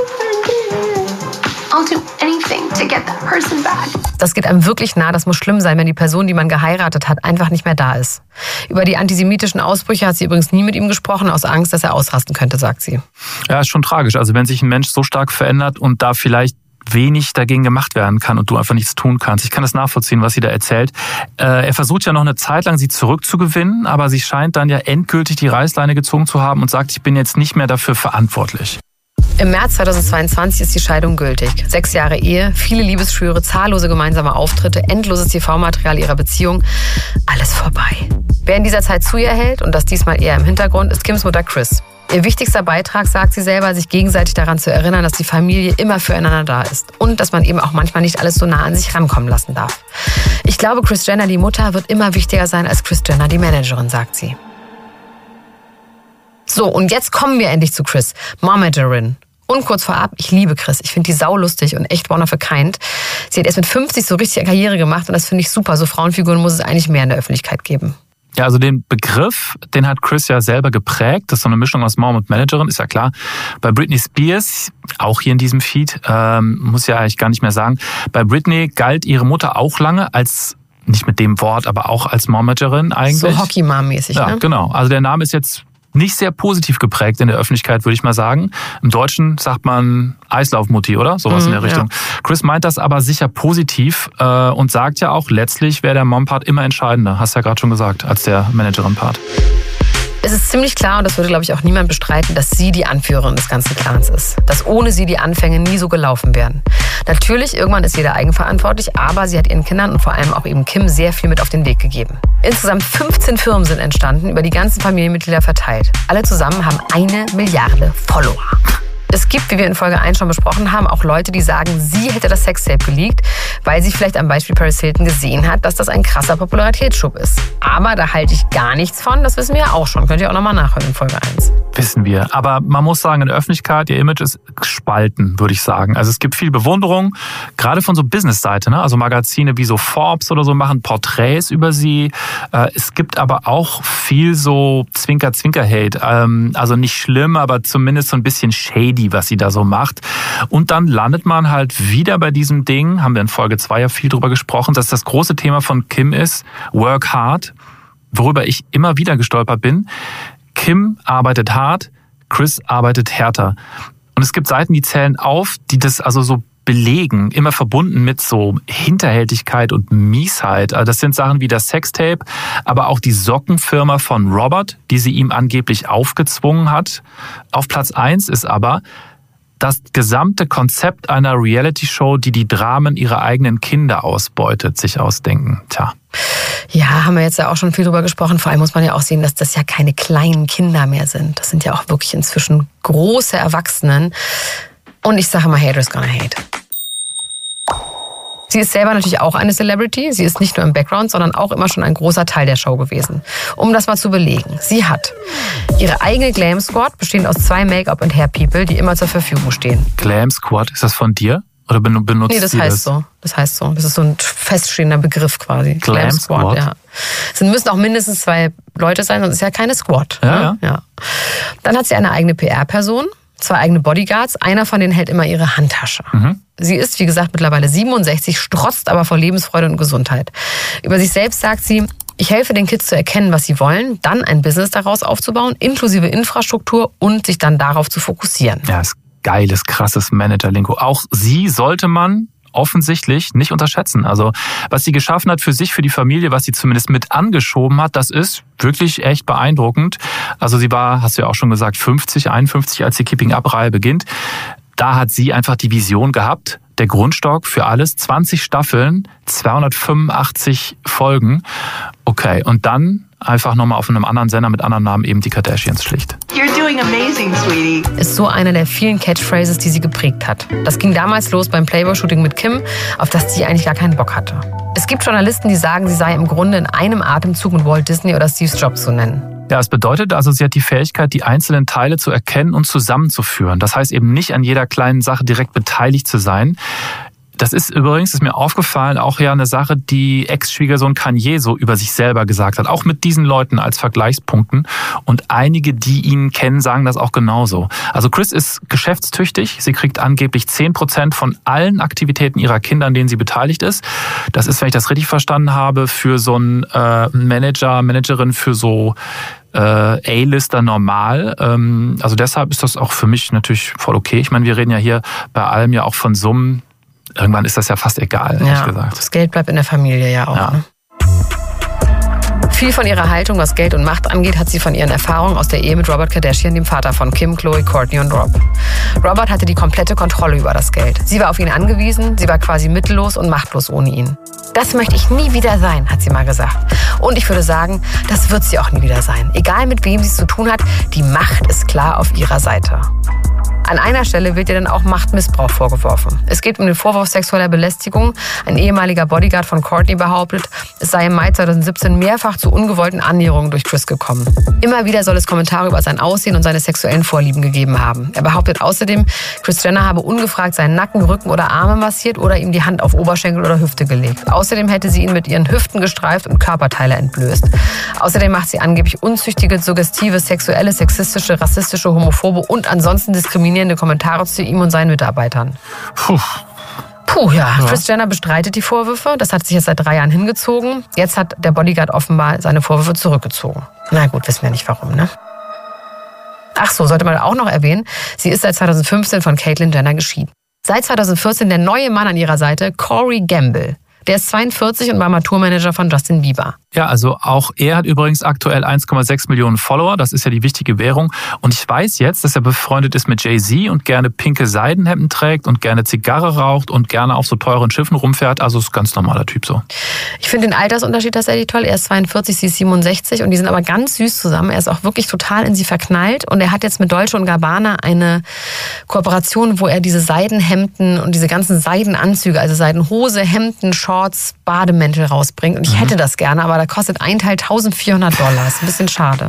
I'll do anything to get that person back. Das geht einem wirklich nah. Das muss schlimm sein, wenn die Person, die man geheiratet hat, einfach nicht mehr da ist. Über die antisemitischen Ausbrüche hat sie übrigens nie mit ihm gesprochen, aus Angst, dass er ausrasten könnte, sagt sie. Ja, ist schon tragisch. Also wenn sich ein Mensch so stark verändert und da vielleicht wenig dagegen gemacht werden kann und du einfach nichts tun kannst. Ich kann das nachvollziehen, was sie da erzählt. Äh, er versucht ja noch eine Zeit lang, sie zurückzugewinnen, aber sie scheint dann ja endgültig die Reißleine gezogen zu haben und sagt, ich bin jetzt nicht mehr dafür verantwortlich. Im März zweitausendzweiundzwanzig ist die Scheidung gültig. Sechs Jahre Ehe, viele Liebesschwüre, zahllose gemeinsame Auftritte, endloses T V-Material ihrer Beziehung. Alles vorbei. Wer in dieser Zeit zu ihr hält, und das diesmal eher im Hintergrund, ist Kims Mutter Kris. Ihr wichtigster Beitrag, sagt sie selber, sich gegenseitig daran zu erinnern, dass die Familie immer füreinander da ist. Und dass man eben auch manchmal nicht alles so nah an sich rankommen lassen darf. Ich glaube, Kris Jenner, die Mutter, wird immer wichtiger sein als Kris Jenner, die Managerin, sagt sie. So, und jetzt kommen wir endlich zu Kris, Momagerin. Und kurz vorab, ich liebe Kris. Ich finde die saulustig und echt one of a kind. Sie hat erst mit fünfzig so richtig Karriere gemacht und das finde ich super. So Frauenfiguren muss es eigentlich mehr in der Öffentlichkeit geben. Ja, also den Begriff, den hat Kris ja selber geprägt. Das ist so eine Mischung aus Mom und Managerin, ist ja klar. Bei Britney Spears, auch hier in diesem Feed, ähm, muss ja eigentlich gar nicht mehr sagen. Bei Britney galt ihre Mutter auch lange als, nicht mit dem Wort, aber auch als Momagerin eigentlich. So Hockey-Mom-mäßig, ja, ne? Genau. Also der Name ist jetzt nicht sehr positiv geprägt in der Öffentlichkeit, würde ich mal sagen. Im Deutschen sagt man Eislaufmutti, oder? Sowas mhm, in der Richtung. Ja. Kris meint das aber sicher positiv äh, und sagt ja auch, letztlich wäre der Mom-Part immer entscheidender. Hast du ja gerade schon gesagt, als der Managerin-Part. Es ist ziemlich klar, und das würde, glaube ich, auch niemand bestreiten, dass sie die Anführerin des ganzen Clans ist. Dass ohne sie die Anfänge nie so gelaufen wären. Natürlich, irgendwann ist jeder eigenverantwortlich, aber sie hat ihren Kindern und vor allem auch eben Kim sehr viel mit auf den Weg gegeben. Insgesamt fünfzehn Firmen sind entstanden, über die ganzen Familienmitglieder verteilt. Alle zusammen haben eine Milliarde Follower. Es gibt, wie wir in Folge eins schon besprochen haben, auch Leute, die sagen, sie hätte das Sextape geleakt, weil sie vielleicht am Beispiel Paris Hilton gesehen hat, dass das ein krasser Popularitätsschub ist. Aber da halte ich gar nichts von, das wissen wir ja auch schon. Könnt ihr auch nochmal nachhören in Folge eins. Wissen wir. Aber man muss sagen, in der Öffentlichkeit, ihr Image ist gespalten, würde ich sagen. Also es gibt viel Bewunderung, gerade von so Business-Seite, ne? Also Magazine wie so Forbes oder so machen Porträts über sie. Es gibt aber auch viel so Zwinker-Zwinker-Hate. Also nicht schlimm, aber zumindest so ein bisschen shady, was sie da so macht. Und dann landet man halt wieder bei diesem Ding, haben wir in Folge zwei ja viel drüber gesprochen, dass das große Thema von Kim ist, work hard, worüber ich immer wieder gestolpert bin. Kim arbeitet hart, Kris arbeitet härter. Und es gibt Seiten, die zählen auf, die das also so belegen, immer verbunden mit so Hinterhältigkeit und Miesheit. Also das sind Sachen wie das Sextape, aber auch die Sockenfirma von Robert, die sie ihm angeblich aufgezwungen hat. Auf Platz eins ist aber das gesamte Konzept einer Reality-Show, die die Dramen ihrer eigenen Kinder ausbeutet, sich ausdenken. Tja. Ja, haben wir jetzt ja auch schon viel drüber gesprochen. Vor allem muss man ja auch sehen, dass das ja keine kleinen Kinder mehr sind. Das sind ja auch wirklich inzwischen große Erwachsenen. Und ich sage mal, haters gonna hate. Sie ist selber natürlich auch eine Celebrity. Sie ist nicht nur im Background, sondern auch immer schon ein großer Teil der Show gewesen. Um das mal zu belegen. Sie hat ihre eigene Glam Squad, bestehend aus zwei Make-up- und Hair-People, die immer zur Verfügung stehen. Glam Squad, ist das von dir? Oder benutzt Nee, das sie heißt das? so. Das heißt so. Das ist so ein feststehender Begriff quasi. Glam Squad? Ja. Es müssen auch mindestens zwei Leute sein, sonst ist ja keine Squad. Ja, ne? ja. ja. Dann hat sie eine eigene P R-Person, zwei eigene Bodyguards. Einer von denen hält immer ihre Handtasche. Mhm. Sie ist, wie gesagt, mittlerweile siebenundsechzig, strotzt aber vor Lebensfreude und Gesundheit. Über sich selbst sagt sie: Ich helfe den Kids zu erkennen, was sie wollen, dann ein Business daraus aufzubauen, inklusive Infrastruktur und sich dann darauf zu fokussieren. Ja, ist geiles, krasses Manager-Lingo. Auch sie sollte man offensichtlich nicht unterschätzen. Also was sie geschaffen hat für sich, für die Familie, was sie zumindest mit angeschoben hat, das ist wirklich echt beeindruckend. Also sie war, hast du ja auch schon gesagt, fünfzig, einundfünfzig, als die Keeping-Up-Reihe beginnt. Da hat sie einfach die Vision gehabt, der Grundstock für alles, zwanzig Staffeln, zweihundertfünfundachtzig Folgen. Okay, und dann einfach nochmal auf einem anderen Sender mit anderen Namen eben die Kardashians schlicht. You're doing amazing, sweetie. Ist so einer der vielen Catchphrases, die sie geprägt hat. Das ging damals los beim Playboy-Shooting mit Kim, auf das sie eigentlich gar keinen Bock hatte. Es gibt Journalisten, die sagen, sie sei im Grunde in einem Atemzug mit Walt Disney oder Steve Jobs zu nennen. Ja, es bedeutet also, sie hat die Fähigkeit, die einzelnen Teile zu erkennen und zusammenzuführen. Das heißt eben nicht an jeder kleinen Sache direkt beteiligt zu sein. Das ist übrigens, ist mir aufgefallen, auch ja eine Sache, die Ex-Schwiegersohn Kanye so über sich selber gesagt hat. Auch mit diesen Leuten als Vergleichspunkten. Und einige, die ihn kennen, sagen das auch genauso. Also Kris ist geschäftstüchtig. Sie kriegt angeblich zehn Prozent von allen Aktivitäten ihrer Kinder, an denen sie beteiligt ist. Das ist, wenn ich das richtig verstanden habe, für so einen äh, Manager, Managerin für so äh, A-Lister normal. Ähm, also deshalb ist das auch für mich natürlich voll okay. Ich meine, wir reden ja hier bei allem ja auch von Summen. Irgendwann ist das ja fast egal, ehrlich Ja, gesagt. das Geld bleibt in der Familie ja auch. Ja. Ne? Viel von ihrer Haltung, was Geld und Macht angeht, hat sie von ihren Erfahrungen aus der Ehe mit Robert Kardashian, dem Vater von Kim, Khloe, Kourtney und Rob. Robert hatte die komplette Kontrolle über das Geld. Sie war auf ihn angewiesen, sie war quasi mittellos und machtlos ohne ihn. Das möchte ich nie wieder sein, hat sie mal gesagt. Und ich würde sagen, das wird sie auch nie wieder sein. Egal mit wem sie es zu tun hat, die Macht ist klar auf ihrer Seite. An einer Stelle wird ihr dann auch Machtmissbrauch vorgeworfen. Es geht um den Vorwurf sexueller Belästigung. Ein ehemaliger Bodyguard von Kourtney behauptet, es sei im Mai zweitausendsiebzehn mehrfach zu ungewollten Annäherungen durch Kris gekommen. Immer wieder soll es Kommentare über sein Aussehen und seine sexuellen Vorlieben gegeben haben. Er behauptet außerdem, Kris Jenner habe ungefragt seinen Nacken, Rücken oder Arme massiert oder ihm die Hand auf Oberschenkel oder Hüfte gelegt. Außerdem hätte sie ihn mit ihren Hüften gestreift und Körperteile entblößt. Außerdem macht sie angeblich unzüchtige, suggestive, sexuelle, sexistische, rassistische, homophobe und ansonsten diskriminierende Kommentare zu ihm und seinen Mitarbeitern. Puh. Puh, ja. ja. Kris Jenner bestreitet die Vorwürfe. Das hat sich jetzt seit drei Jahren hingezogen. Jetzt hat der Bodyguard offenbar seine Vorwürfe zurückgezogen. Na gut, wissen wir nicht warum, ne? Ach so, sollte man auch noch erwähnen, sie ist seit zweitausendfünfzehn von Caitlyn Jenner geschieden. Seit zweitausendvierzehn der neue Mann an ihrer Seite, Corey Gamble. Der ist zweiundvierzig und war mal Tourmanager von Justin Bieber. Ja, also auch er hat übrigens aktuell eins Komma sechs Millionen Follower. Das ist ja die wichtige Währung. Und ich weiß jetzt, dass er befreundet ist mit Jay-Z und gerne pinke Seidenhemden trägt und gerne Zigarre raucht und gerne auf so teuren Schiffen rumfährt. Also ist ein ganz normaler Typ so. Ich finde den Altersunterschied tatsächlich toll. Er ist zweiundvierzig, sie ist siebenundsechzig und die sind aber ganz süß zusammen. Er ist auch wirklich total in sie verknallt und er hat jetzt mit Dolce und Gabbana eine Kooperation, wo er diese Seidenhemden und diese ganzen Seidenanzüge, also Seidenhose, Hemden, Shorts, Bademäntel rausbringt. Und ich mhm. hätte das gerne, aber da kostet ein Teil eintausendvierhundert Dollar. Ist ein bisschen schade.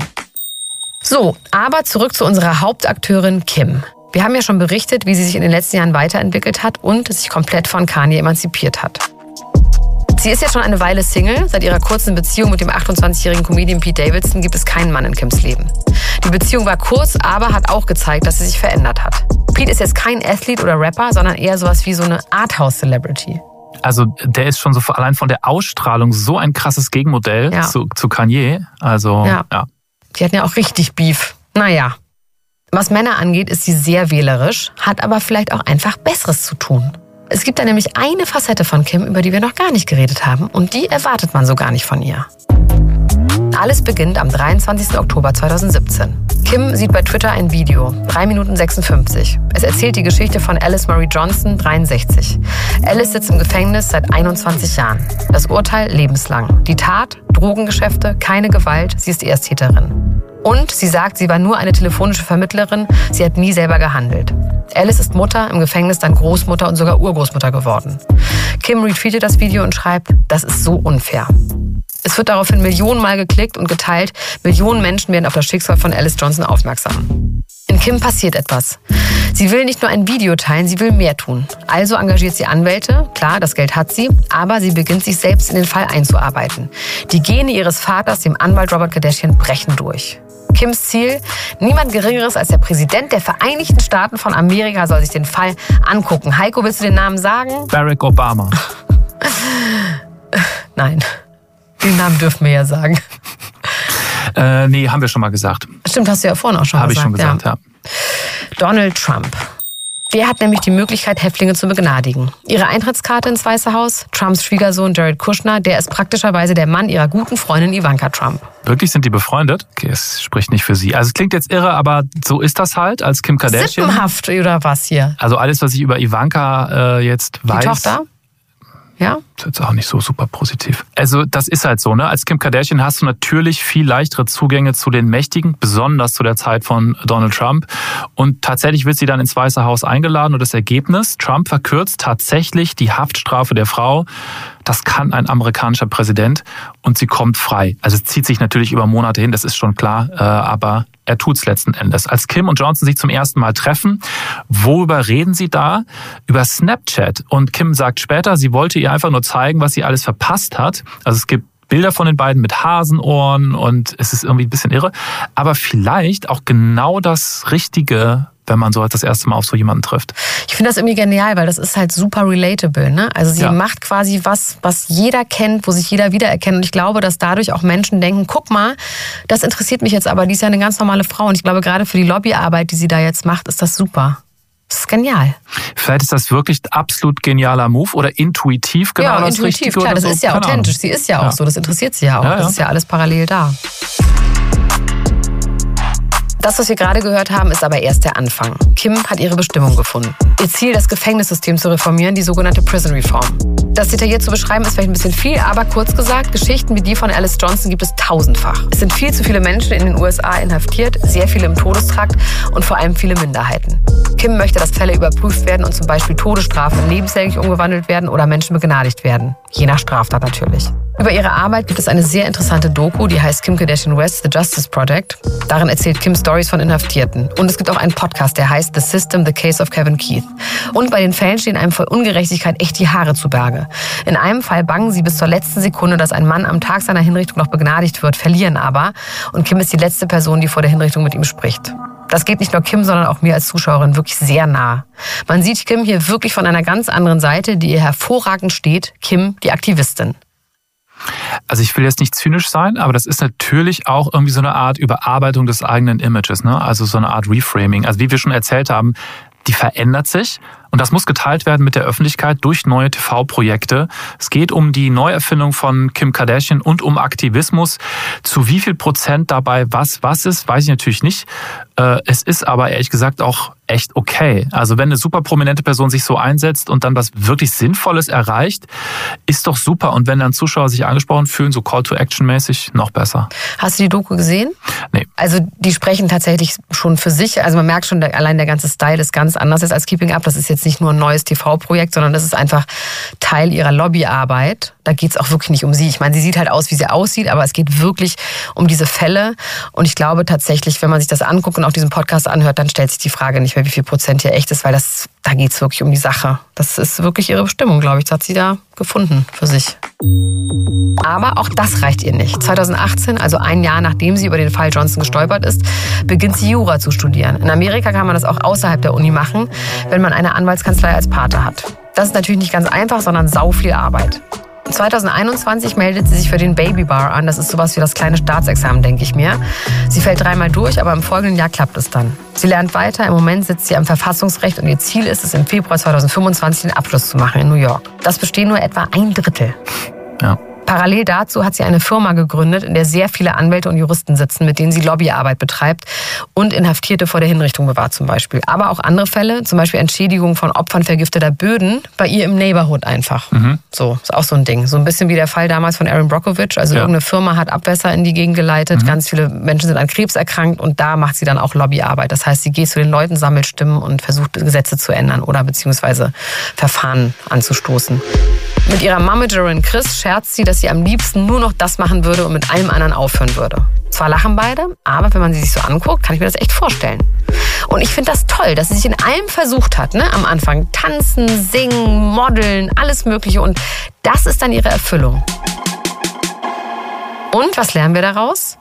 So, aber zurück zu unserer Hauptakteurin Kim. Wir haben ja schon berichtet, wie sie sich in den letzten Jahren weiterentwickelt hat und sich komplett von Kanye emanzipiert hat. Sie ist jetzt schon eine Weile Single. Seit ihrer kurzen Beziehung mit dem achtundzwanzigjährigen Comedian Pete Davidson gibt es keinen Mann in Kims Leben. Die Beziehung war kurz, aber hat auch gezeigt, dass sie sich verändert hat. Pete ist jetzt kein Athlet oder Rapper, sondern eher sowas wie so eine Arthouse-Celebrity. Also der ist schon so allein von der Ausstrahlung so ein krasses Gegenmodell ja. zu, zu Kanye. Also ja. ja. Die hatten ja auch richtig Beef. Naja. Was Männer angeht, ist sie sehr wählerisch, hat aber vielleicht auch einfach Besseres zu tun. Es gibt da nämlich eine Facette von Kim, über die wir noch gar nicht geredet haben. Und die erwartet man so gar nicht von ihr. Alles beginnt am dreiundzwanzigsten Oktober zweitausendsiebzehn. Kim sieht bei Twitter ein Video, drei Minuten sechsundfünfzig. Es erzählt die Geschichte von Alice Marie Johnson, dreiundsechzig. Alice sitzt im Gefängnis seit einundzwanzig Jahren. Das Urteil lebenslang. Die Tat, Drogengeschäfte, keine Gewalt, sie ist Ersttäterin. Und sie sagt, sie war nur eine telefonische Vermittlerin, sie hat nie selber gehandelt. Alice ist Mutter, im Gefängnis dann Großmutter und sogar Urgroßmutter geworden. Kim retweetet das Video und schreibt, das ist so unfair. Es wird daraufhin millionenmal geklickt und geteilt. Millionen Menschen werden auf das Schicksal von Alice Johnson aufmerksam. In Kim passiert etwas. Sie will nicht nur ein Video teilen, sie will mehr tun. Also engagiert sie Anwälte. Klar, das Geld hat sie. Aber sie beginnt sich selbst in den Fall einzuarbeiten. Die Gene ihres Vaters, dem Anwalt Robert Kardashian, brechen durch. Kims Ziel? Niemand Geringeres als der Präsident der Vereinigten Staaten von Amerika soll sich den Fall angucken. Heiko, willst du den Namen sagen? Barack Obama. Nein. Den Namen dürfen wir ja sagen. Äh, nee, haben wir schon mal gesagt. Stimmt, hast du ja vorhin auch schon Hab gesagt. Habe ich schon gesagt, ja. ja. Donald Trump. Der hat nämlich die Möglichkeit, Häftlinge zu begnadigen. Ihre Eintrittskarte ins Weiße Haus, Trumps Schwiegersohn Jared Kushner, der ist praktischerweise der Mann ihrer guten Freundin Ivanka Trump. Wirklich, sind die befreundet? Okay, es spricht nicht für sie. Also es klingt jetzt irre, aber so ist das halt als Kim Kardashian. Sippenhaft oder was hier? Also alles, was ich über Ivanka äh, jetzt weiß. Die Tochter? Ja? Das ist jetzt auch nicht so super positiv. Also das ist halt so, ne? Als Kim Kardashian hast du natürlich viel leichtere Zugänge zu den Mächtigen, besonders zu der Zeit von Donald Trump. Und tatsächlich wird sie dann ins Weiße Haus eingeladen und das Ergebnis, Trump verkürzt tatsächlich die Haftstrafe der Frau. Das kann ein amerikanischer Präsident und sie kommt frei. Also es zieht sich natürlich über Monate hin, das ist schon klar, aber er tut's letzten Endes. Als Kim und Johnson sich zum ersten Mal treffen, worüber reden sie da? Über Snapchat. Und Kim sagt später, sie wollte ihr einfach nur zeigen, was sie alles verpasst hat. Also es gibt Bilder von den beiden mit Hasenohren und es ist irgendwie ein bisschen irre. Aber vielleicht auch genau das Richtige, wenn man so halt das erste Mal auf so jemanden trifft. Ich finde das irgendwie genial, weil das ist halt super relatable, ne? Also sie ja. macht quasi was, was jeder kennt, wo sich jeder wiedererkennt. Und ich glaube, dass dadurch auch Menschen denken, guck mal, das interessiert mich jetzt aber, die ist ja eine ganz normale Frau. Und ich glaube, gerade für die Lobbyarbeit, die sie da jetzt macht, ist das super. Das ist genial. Vielleicht ist das wirklich absolut genialer Move oder intuitiv genau ja, das intuitiv, Richtige. Klar, oder das so. ist ja Keine authentisch. Ahnung. Sie ist ja auch ja. so, das interessiert sie ja auch. Ja, ja. Das ist ja alles parallel da. Das, was wir gerade gehört haben, ist aber erst der Anfang. Kim hat ihre Bestimmung gefunden. Ihr Ziel, das Gefängnissystem zu reformieren, die sogenannte Prison Reform. Das detailliert zu beschreiben, ist vielleicht ein bisschen viel, aber kurz gesagt, Geschichten wie die von Alice Johnson gibt es tausendfach. Es sind viel zu viele Menschen in den U S A inhaftiert, sehr viele im Todestrakt und vor allem viele Minderheiten. Kim möchte, dass Fälle überprüft werden und zum Beispiel Todesstrafe lebenslänglich umgewandelt werden oder Menschen begnadigt werden. Je nach Straftat natürlich. Über ihre Arbeit gibt es eine sehr interessante Doku, die heißt Kim Kardashian West, The Justice Project. Darin erzählt Kim Stories von Inhaftierten. Und es gibt auch einen Podcast, der heißt The System, The Case of Kevin Keith. Und bei den Fällen stehen einem vor Ungerechtigkeit echt die Haare zu Berge. In einem Fall bangen sie bis zur letzten Sekunde, dass ein Mann am Tag seiner Hinrichtung noch begnadigt wird, verlieren aber. Und Kim ist die letzte Person, die vor der Hinrichtung mit ihm spricht. Das geht nicht nur Kim, sondern auch mir als Zuschauerin wirklich sehr nah. Man sieht Kim hier wirklich von einer ganz anderen Seite, die ihr hervorragend steht. Kim, die Aktivistin. Also ich will jetzt nicht zynisch sein, aber das ist natürlich auch irgendwie so eine Art Überarbeitung des eigenen Images, ne? Also so eine Art Reframing. Also wie wir schon erzählt haben, die verändert sich und das muss geteilt werden mit der Öffentlichkeit durch neue T V-Projekte. Es geht um die Neuerfindung von Kim Kardashian und um Aktivismus. Zu wie viel Prozent dabei was was ist, weiß ich natürlich nicht. Es ist aber ehrlich gesagt auch echt okay. Also wenn eine super prominente Person sich so einsetzt und dann was wirklich Sinnvolles erreicht, ist doch super. Und wenn dann Zuschauer sich angesprochen fühlen, so Call-to-Action-mäßig, noch besser. Hast du die Doku gesehen? Nee. Also die sprechen tatsächlich schon für sich. Also man merkt schon, allein der ganze Style ist ganz anders jetzt als Keeping Up. Das ist jetzt nicht nur ein neues T V-Projekt, sondern das ist einfach Teil ihrer Lobbyarbeit. Da geht es auch wirklich nicht um sie. Ich meine, sie sieht halt aus, wie sie aussieht, aber es geht wirklich um diese Fälle. Und ich glaube tatsächlich, wenn man sich das anguckt und auch diesen Podcast anhört, dann stellt sich die Frage nicht mehr, wie viel Prozent hier echt ist, weil das, da geht es wirklich um die Sache. Das ist wirklich ihre Bestimmung, glaube ich. Das hat sie da gefunden für sich. Aber auch das reicht ihr nicht. zweitausendachtzehn, also ein Jahr nachdem sie über den Fall Johnson gestolpert ist, beginnt sie Jura zu studieren. In Amerika kann man das auch außerhalb der Uni machen, wenn man eine Anwaltskanzlei als Pate hat. Das ist natürlich nicht ganz einfach, sondern sau viel Arbeit. zweitausendeinundzwanzig meldet sie sich für den Baby Bar an. Das ist sowas wie das kleine Staatsexamen, denke ich mir. Sie fällt dreimal durch, aber im folgenden Jahr klappt es dann. Sie lernt weiter. Im Moment sitzt sie am Verfassungsrecht und ihr Ziel ist es, im Februar zweitausendfünfundzwanzig den Abschluss zu machen in New York. Das bestehen nur etwa ein Drittel. Ja. Parallel dazu hat sie eine Firma gegründet, in der sehr viele Anwälte und Juristen sitzen, mit denen sie Lobbyarbeit betreibt und Inhaftierte vor der Hinrichtung bewahrt zum Beispiel. Aber auch andere Fälle, zum Beispiel Entschädigung von Opfern vergifteter Böden, bei ihr im Neighborhood einfach. Mhm. So, ist auch so ein Ding. So ein bisschen wie der Fall damals von Erin Brockovich. Also ja. irgendeine Firma hat Abwässer in die Gegend geleitet, mhm. ganz viele Menschen sind an Krebs erkrankt und da macht sie dann auch Lobbyarbeit. Das heißt, sie geht zu den Leuten, sammelt Stimmen und versucht Gesetze zu ändern oder beziehungsweise Verfahren anzustoßen. Mit ihrer Momagerin Chris scherzt sie, dass sie am liebsten nur noch das machen würde und mit allem anderen aufhören würde. Zwar lachen beide, aber wenn man sie sich so anguckt, kann ich mir das echt vorstellen. Und ich finde das toll, dass sie sich in allem versucht hat, ne? Am Anfang tanzen, singen, modeln, alles Mögliche. Und das ist dann ihre Erfüllung. Und was lernen wir daraus?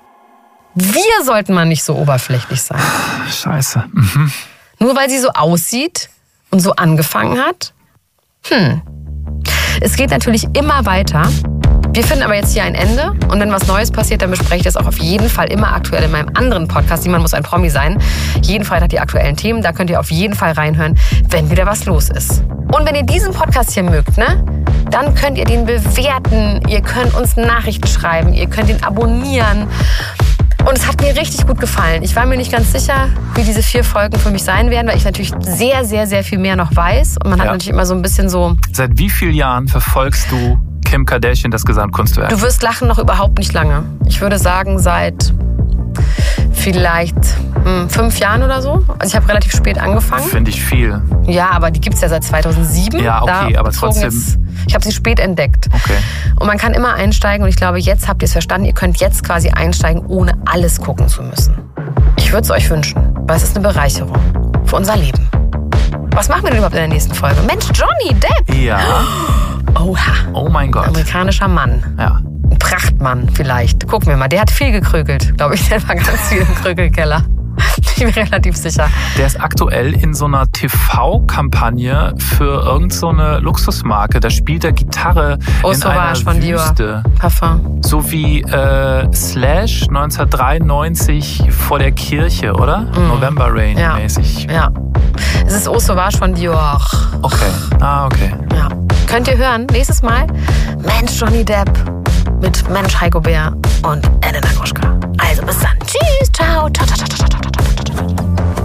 Wir sollten mal nicht so oberflächlich sein. Scheiße. Mhm. Nur weil sie so aussieht und so angefangen hat? Hm. Es geht natürlich immer weiter. Wir finden aber jetzt hier ein Ende. Und wenn was Neues passiert, dann bespreche ich das auch auf jeden Fall immer aktuell in meinem anderen Podcast. Niemand muss ein Promi sein. Jeden Freitag die aktuellen Themen. Da könnt ihr auf jeden Fall reinhören, wenn wieder was los ist. Und wenn ihr diesen Podcast hier mögt, ne, dann könnt ihr den bewerten. Ihr könnt uns Nachrichten schreiben. Ihr könnt ihn abonnieren. Und es hat mir richtig gut gefallen. Ich war mir nicht ganz sicher, wie diese vier Folgen für mich sein werden, weil ich natürlich sehr, sehr, sehr viel mehr noch weiß. Und man hat ja. natürlich immer so ein bisschen so... Seit wie vielen Jahren verfolgst du Kim Kardashian, das Gesamtkunstwerk? Du wirst lachen, noch überhaupt nicht lange. Ich würde sagen, seit vielleicht hm, fünf Jahren oder so. Also ich habe relativ spät angefangen. Finde ich viel. Ja, aber die gibt's ja seit zweitausendsieben. Ja, okay, da aber trotzdem... Jetzt, ich habe sie spät entdeckt. Okay. Und man kann immer einsteigen und ich glaube, jetzt habt ihr es verstanden. Ihr könnt jetzt quasi einsteigen, ohne alles gucken zu müssen. Ich würde es euch wünschen, weil es ist eine Bereicherung für unser Leben. Was machen wir denn überhaupt in der nächsten Folge? Mensch, Johnny Depp! Ja. Oha. Oh mein Gott. Amerikanischer Mann. Ja. Ein Prachtmann vielleicht. Gucken wir mal. Der hat viel gekrökelt, glaube ich. Der war ganz viel im Krökelkeller. Ich bin relativ sicher. Der ist aktuell in so einer T V-Kampagne für irgend so eine Luxusmarke. Da spielt er Gitarre oh, in so einer von Wüste. Dior. Parfum. So wie äh, Slash neunzehnhundertdreiundneunzig vor der Kirche, oder? Mm. November Rain ja. mäßig. Ja. Es ist Au Sauvage von Dior. Okay. Ah, okay. Ja. Könnt ihr hören? Nächstes Mal Mensch Johnny Depp mit Mensch Heiko Bär und Elena Gruschka. Also bis dann. Tschüss. Ciao. Ciao, ciao, ciao, ciao, ciao, ciao, ciao, ciao.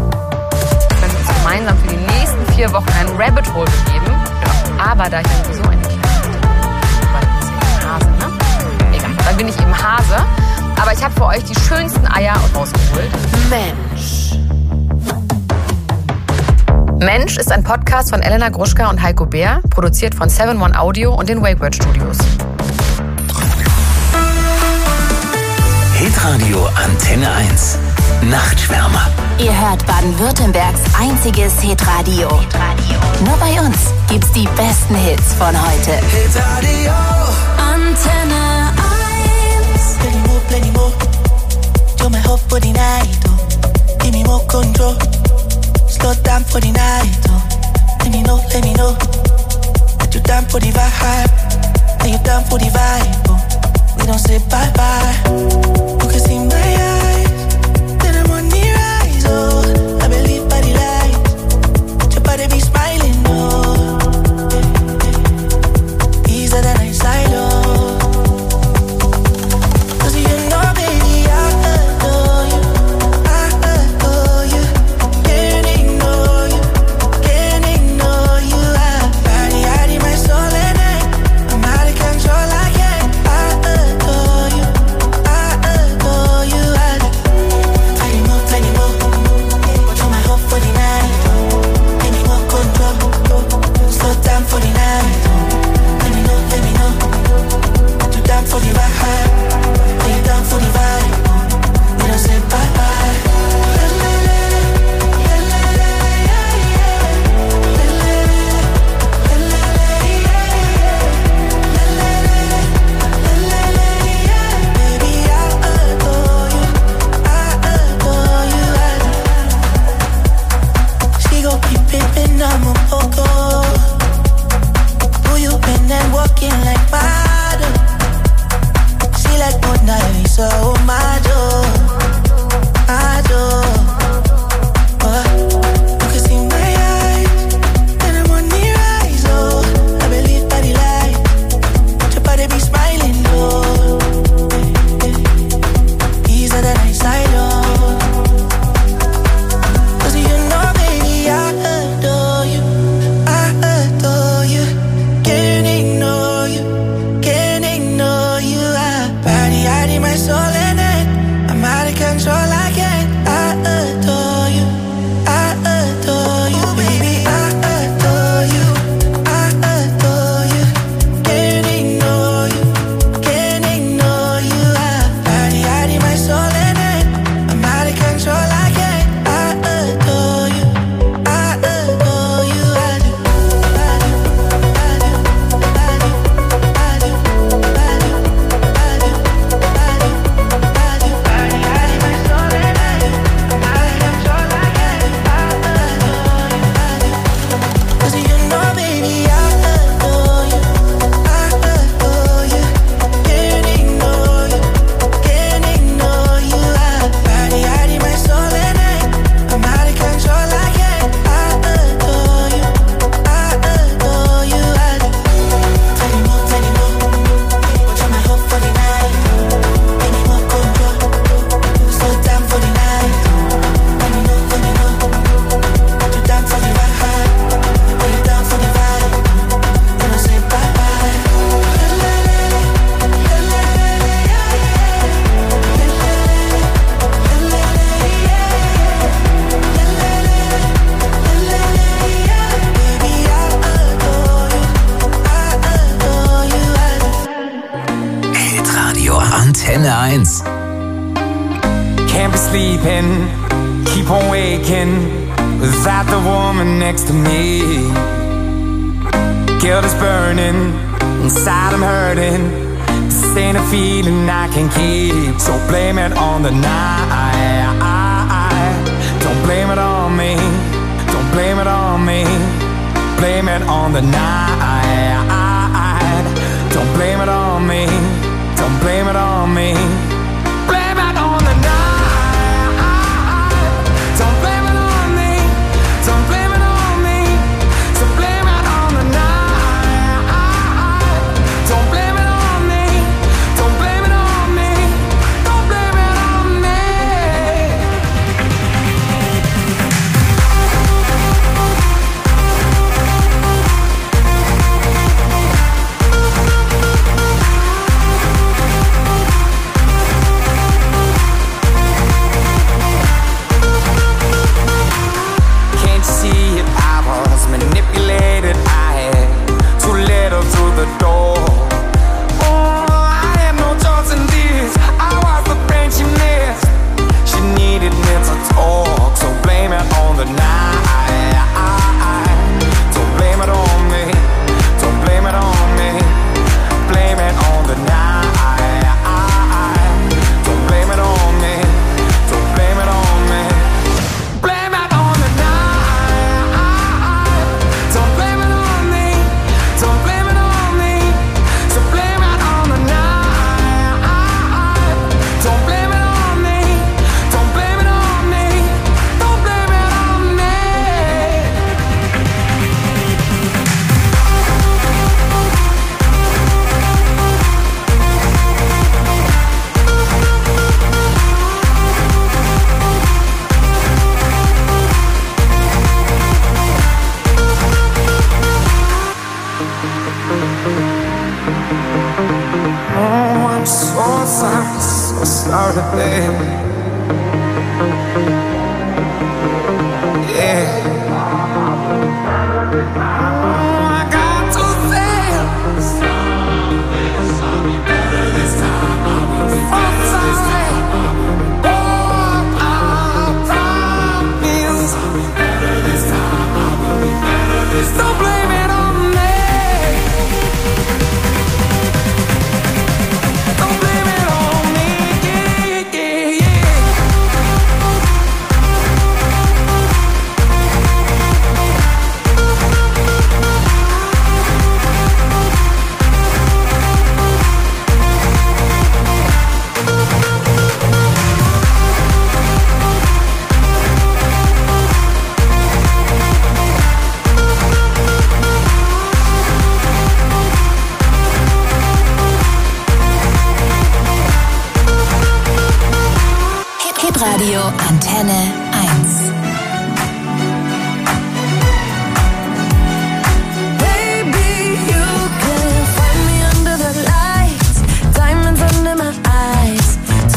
Wir können uns gemeinsam für die nächsten vier Wochen einen Rabbit Hole begeben. Ja. Aber da ich dann sowieso eine kleine weil ich bin eben Hase, ne? Egal. Dann bin ich eben Hase. Aber ich habe für euch die schönsten Eier rausgeholt. Mensch. Mensch ist ein Podcast von Elena Gruschka und Heiko Bär, produziert von seven one Audio und den Wakeword Studios. Hitradio Antenne eins. Nachtschwärmer. Ihr hört Baden-Württembergs einziges Hitradio. Hitradio. Nur bei uns gibt's die besten Hits von heute. Hitradio. Antenne eins. Plenty more, plenty more. You're my hope for the night, oh. Give me more control. Slow down for the night, oh. Let me know, let me know that you're down for the vibe. That you're down for the vibe, oh. We don't say bye-bye. You can see my eyes, that I'm on the rise, oh. I believe by the light, your body be smiling, oh. Easier than I silo. Cause you know, baby, I adore you. I adore you. Can't ignore you. Can't ignore you. I body, out in my soul and I, I'm out of control, I can't. I adore you. I adore you. I soul in it. I'm out of control, I can't. I adore you, I adore you, baby. I adore you, I adore you. Can't ignore you, can't ignore you. I body, body, my soul in it. I'm out of control, I can't. I adore you, I adore you. I do, I do, I do, I do, I do, I do, I do, I do, I do. Body, body, my soul in it. I'm out of control, I can't. I adore you, I do. 'Cause you know, baby, I adore you, I adore you. Can't ignore you, can't ignore you. I body, body, my soul in it. I'm out of control, I can't. I adore you, I adore you. I do. Tiny more, tiny more. Try my hope for the night. Any more control? So down for the night. Let me know, let me know. You down for the ride? Are you down for the vibe? You know, say bye bye. Baby, I adore you, I adore you, I do. Hitradio Antenne eins. Can't be sleeping, keep on waking without the woman next to me. Guilt is burning, inside I'm hurting. This ain't a feeling I can keep, so blame it on the night. Don't blame it on me, don't blame it on me. Blame it on the night. Don't blame it on me, don't blame it on me. Blame it on the night. Don't blame it on me, don't blame it on me. So blame it on the night. Don't blame it on me, don't blame it on me. Don't blame it on me. Can't you see it? I was manipulated. I had too little through the door. Oh, I had no choice in this. I was the friend she missed. She needed me to talk, so blame it on the night. Don't blame it on me, don't blame it on me. Blame it on the night. Don't blame it on me, don't blame it on me. Blame it on the night. Don't blame it on me, don't blame it on me. So blame it on the night. Don't blame it on me, don't blame it on me. Don't blame it on me. Oh, I'm so sorry, so sorry, baby. Yeah. Oh, I got to say it. I'm sorry. Oh, I promise. Don't blame it on me. Don't blame it on me. Yeah, yeah, yeah. Hitradio Antenne eins. Baby, you can find me under the lights, diamonds under my eyes.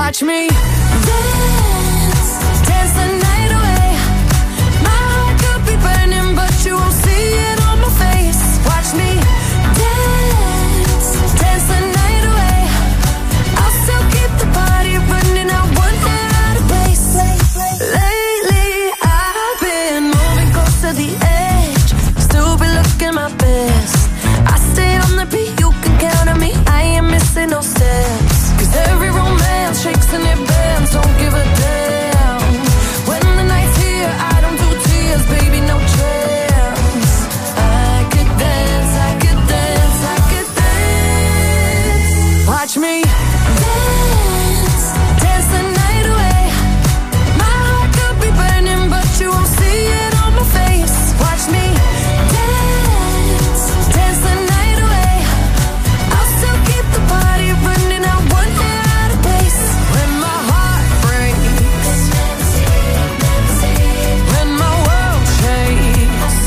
Watch me dance, dance the night away. My heart could be burning, but you won't see it on my face. Watch me dance, dance the night away. I'll still keep the party running, I won't get out of place. Lately I've been moving close to the edge, still be looking my best. I stay on the beat, you can count on me, I ain't missing no steps. Cause every romance shakes and it bends, don't give a damn. When the night's here, I don't do tears, baby, no chance. I could dance, I could dance, I could dance. Watch me dance, dance the night away. My heart could be burning, but you won't see it on my face. Watch me dance, dance the night away. I'll still keep the party running, I won't get out of place. When my heart breaks, when my world shakes,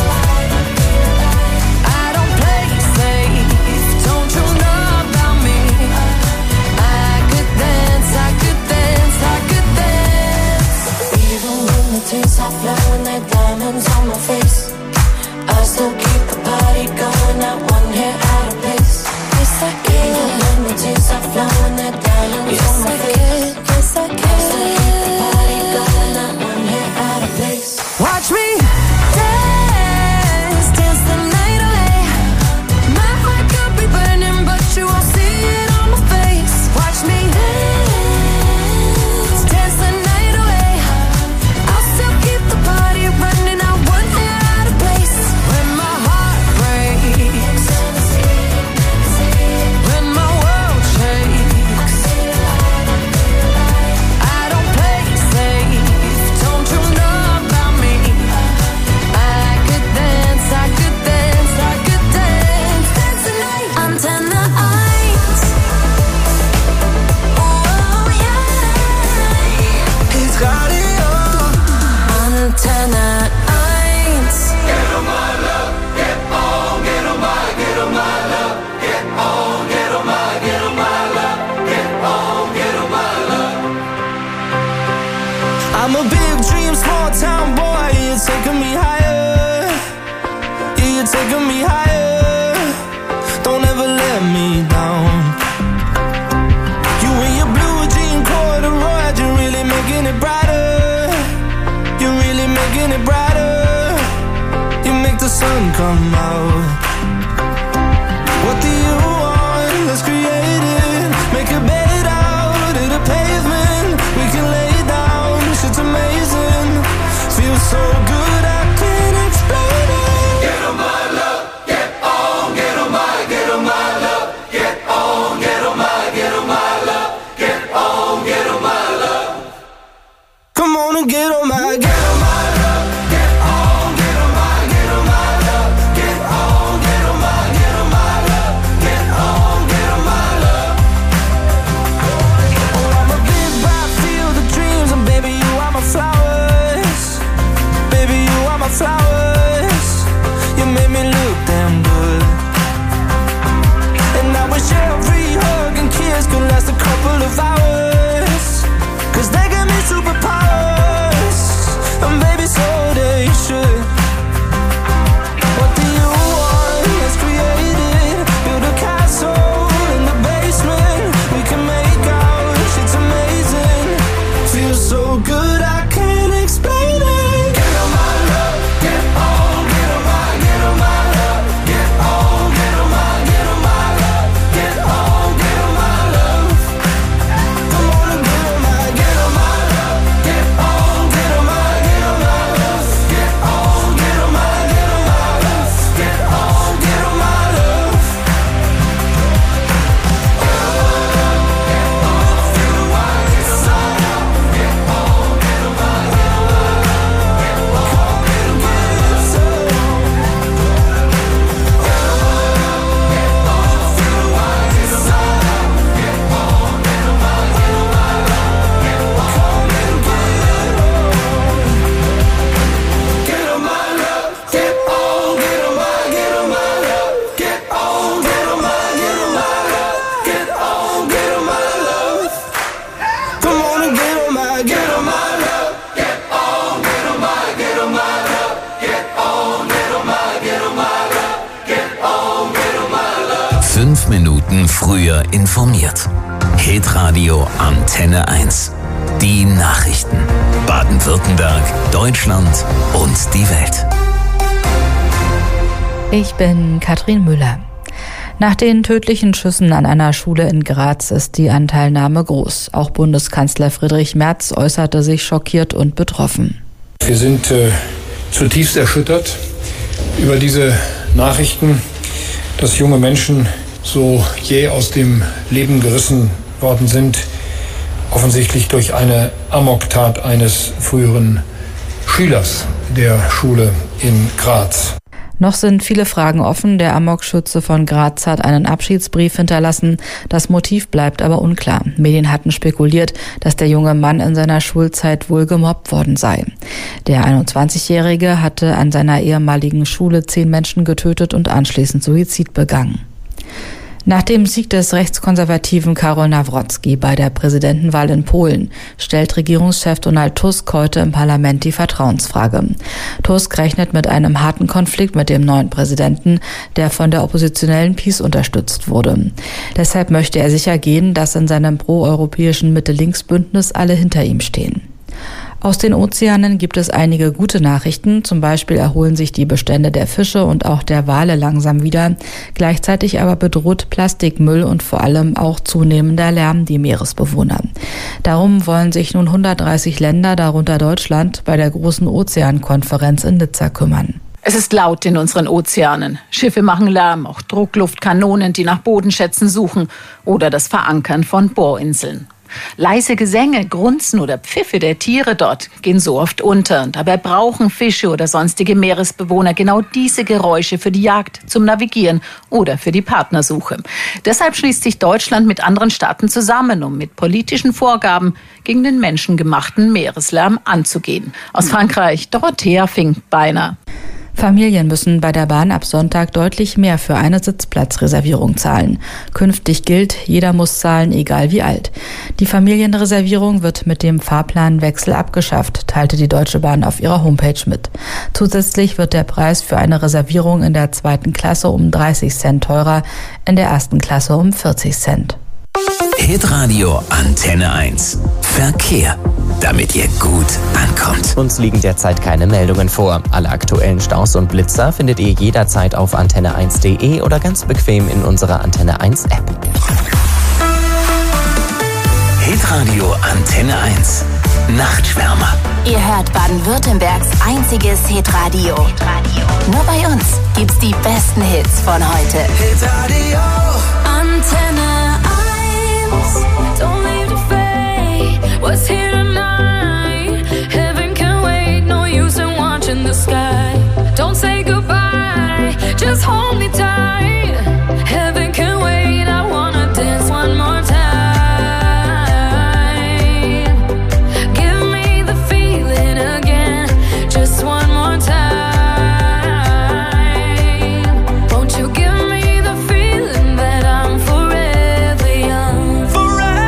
I don't play safe, don't you know about me? I could dance, I could dance, I could dance. Even when the tears are flowing like diamonds on my face, I still keep the party going, not one hair out of place. Yes, I can. Even when the tears are flowing like diamonds yes, on my I face, can. Yes, I can. I still keep the party going, not one hair out of place. Watch me dance, dance the night away. My heart could be burning, but you won't see it on my face. Watch me dance, dance the night away. I'll still keep the party running, I won't get out of place. When my heart breaks, when my world shakes, I don't play safe, don't you know about me? I could dance, I could dance, I could dance, dance the night. Antenne eins. Oh yeah. Hitradio. Antenne eins. Get on my love, get on, get on my, get on my love, get on, get on my, get on my love, get on, get on my love. I'm a big dream, small town boy. You're taking me higher. Yeah, you're taking me higher. Don't ever let me down. You and your blue jean corduroy, you're really making it brighter. You're really making it brighter. You make the sun come out. What do you want? Let's create it. Make a bed out of the pavement. We can lay down. Shit's amazing. Feels so good I can't explain it. Get on my love, get on, get on my, get on my love, get on, get on my, get on my love, get on, get on my love. Come on and get on my, get Get on my love, get on, get on my, get on my love, get on, früher informiert. Hitradio Antenne eins. Die Nachrichten. Baden-Württemberg, Deutschland und die Welt. Ich bin Katrin Müller. Nach den tödlichen Schüssen an einer Schule in Graz ist die Anteilnahme groß. Auch Bundeskanzler Friedrich Merz äußerte sich schockiert und betroffen. Wir sind äh, zutiefst erschüttert über diese Nachrichten, dass junge Menschen so jäh aus dem Leben gerissen worden sind, offensichtlich durch eine Amoktat eines früheren Schülers der Schule in Graz. Noch sind viele Fragen offen. Der Amokschütze von Graz hat einen Abschiedsbrief hinterlassen. Das Motiv bleibt aber unklar. Medien hatten spekuliert, dass der junge Mann in seiner Schulzeit wohl gemobbt worden sei. Der einundzwanzigjährige hatte an seiner ehemaligen Schule zehn Menschen getötet und anschließend Suizid begangen. Nach dem Sieg des rechtskonservativen Karol Nawrocki bei der Präsidentenwahl in Polen stellt Regierungschef Donald Tusk heute im Parlament die Vertrauensfrage. Tusk rechnet mit einem harten Konflikt mit dem neuen Präsidenten, der von der oppositionellen PiS unterstützt wurde. Deshalb möchte er sicher gehen, dass in seinem proeuropäischen Mitte-Links-Bündnis alle hinter ihm stehen. Aus den Ozeanen gibt es einige gute Nachrichten. Zum Beispiel erholen sich die Bestände der Fische und auch der Wale langsam wieder. Gleichzeitig aber bedroht Plastikmüll und vor allem auch zunehmender Lärm die Meeresbewohner. Darum wollen sich nun hundertdreißig Länder, darunter Deutschland, bei der großen Ozeankonferenz in Nizza kümmern. Es ist laut in unseren Ozeanen. Schiffe machen Lärm, auch Druckluftkanonen, die nach Bodenschätzen suchen oder das Verankern von Bohrinseln. Leise Gesänge, Grunzen oder Pfiffe der Tiere dort gehen so oft unter. Dabei brauchen Fische oder sonstige Meeresbewohner genau diese Geräusche für die Jagd, zum Navigieren oder für die Partnersuche. Deshalb schließt sich Deutschland mit anderen Staaten zusammen, um mit politischen Vorgaben gegen den menschengemachten Meereslärm anzugehen. Aus Frankreich, Dorothea Fink-Beiner. Familien müssen bei der Bahn ab Sonntag deutlich mehr für eine Sitzplatzreservierung zahlen. Künftig gilt, jeder muss zahlen, egal wie alt. Die Familienreservierung wird mit dem Fahrplanwechsel abgeschafft, teilte die Deutsche Bahn auf ihrer Homepage mit. Zusätzlich wird der Preis für eine Reservierung in der zweiten Klasse um dreißig Cent teurer, in der ersten Klasse um vierzig Cent. Hitradio Antenne eins. Verkehr, damit ihr gut ankommt. Uns liegen derzeit keine Meldungen vor. Alle aktuellen Staus und Blitzer findet ihr jederzeit auf antenne eins punkt de oder ganz bequem in unserer Antenne eins App. Hitradio Antenne eins. Nachtschwärmer. Ihr hört Baden-Württembergs einziges Hitradio. Nur bei uns gibt's die besten Hits von heute. Hitradio Antenne eins. Don't leave the fade. What's here tonight? Heaven can wait. No use in watching the sky. Don't say goodbye. Just hold me tight. Heaven can wait. I wanna dance one more time. forever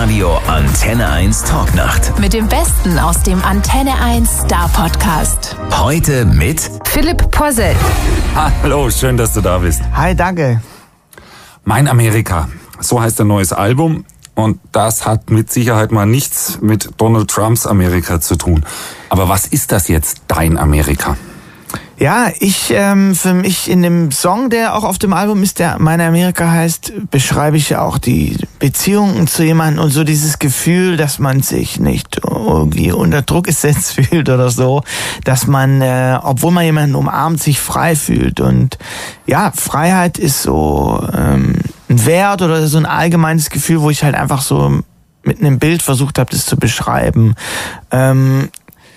Hitradio Antenne eins Talknacht. Mit dem Besten aus dem Antenne eins Star Podcast. Heute mit Philipp Poisel. Hallo, schön, dass du da bist. Hi, danke. Mein Amerika, so heißt ein neues Album. Und das hat mit Sicherheit mal nichts mit Donald Trumps Amerika zu tun. Aber was ist das jetzt, dein Amerika? Ja, ich, ähm, für mich in dem Song, der auch auf dem Album ist, der Mein Amerika heißt, beschreibe ich ja auch die Beziehungen zu jemandem und so dieses Gefühl, dass man sich nicht irgendwie unter Druck gesetzt fühlt oder so, dass man, äh, obwohl man jemanden umarmt, sich frei fühlt. Und ja, Freiheit ist so ähm, ein Wert oder so ein allgemeines Gefühl, wo ich halt einfach so mit einem Bild versucht habe, das zu beschreiben. Ähm,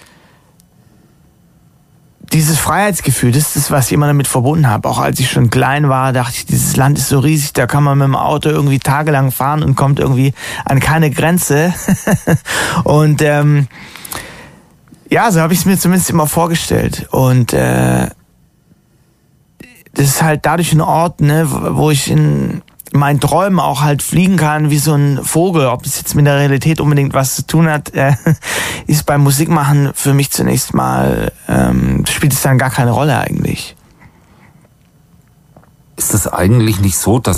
Dieses Freiheitsgefühl, das ist das, was ich immer damit verbunden habe. Auch als ich schon klein war, dachte ich, dieses Land ist so riesig, da kann man mit dem Auto irgendwie tagelang fahren und kommt irgendwie an keine Grenze. Und ähm, ja, so habe ich es mir zumindest immer vorgestellt. Und äh, das ist halt dadurch ein Ort, ne, wo ich in meinen Träumen auch halt fliegen kann wie so ein Vogel. Ob es jetzt mit der Realität unbedingt was zu tun hat, äh, ist beim Musikmachen für mich zunächst mal, ähm, spielt es dann gar keine Rolle eigentlich. Ist es eigentlich nicht so, dass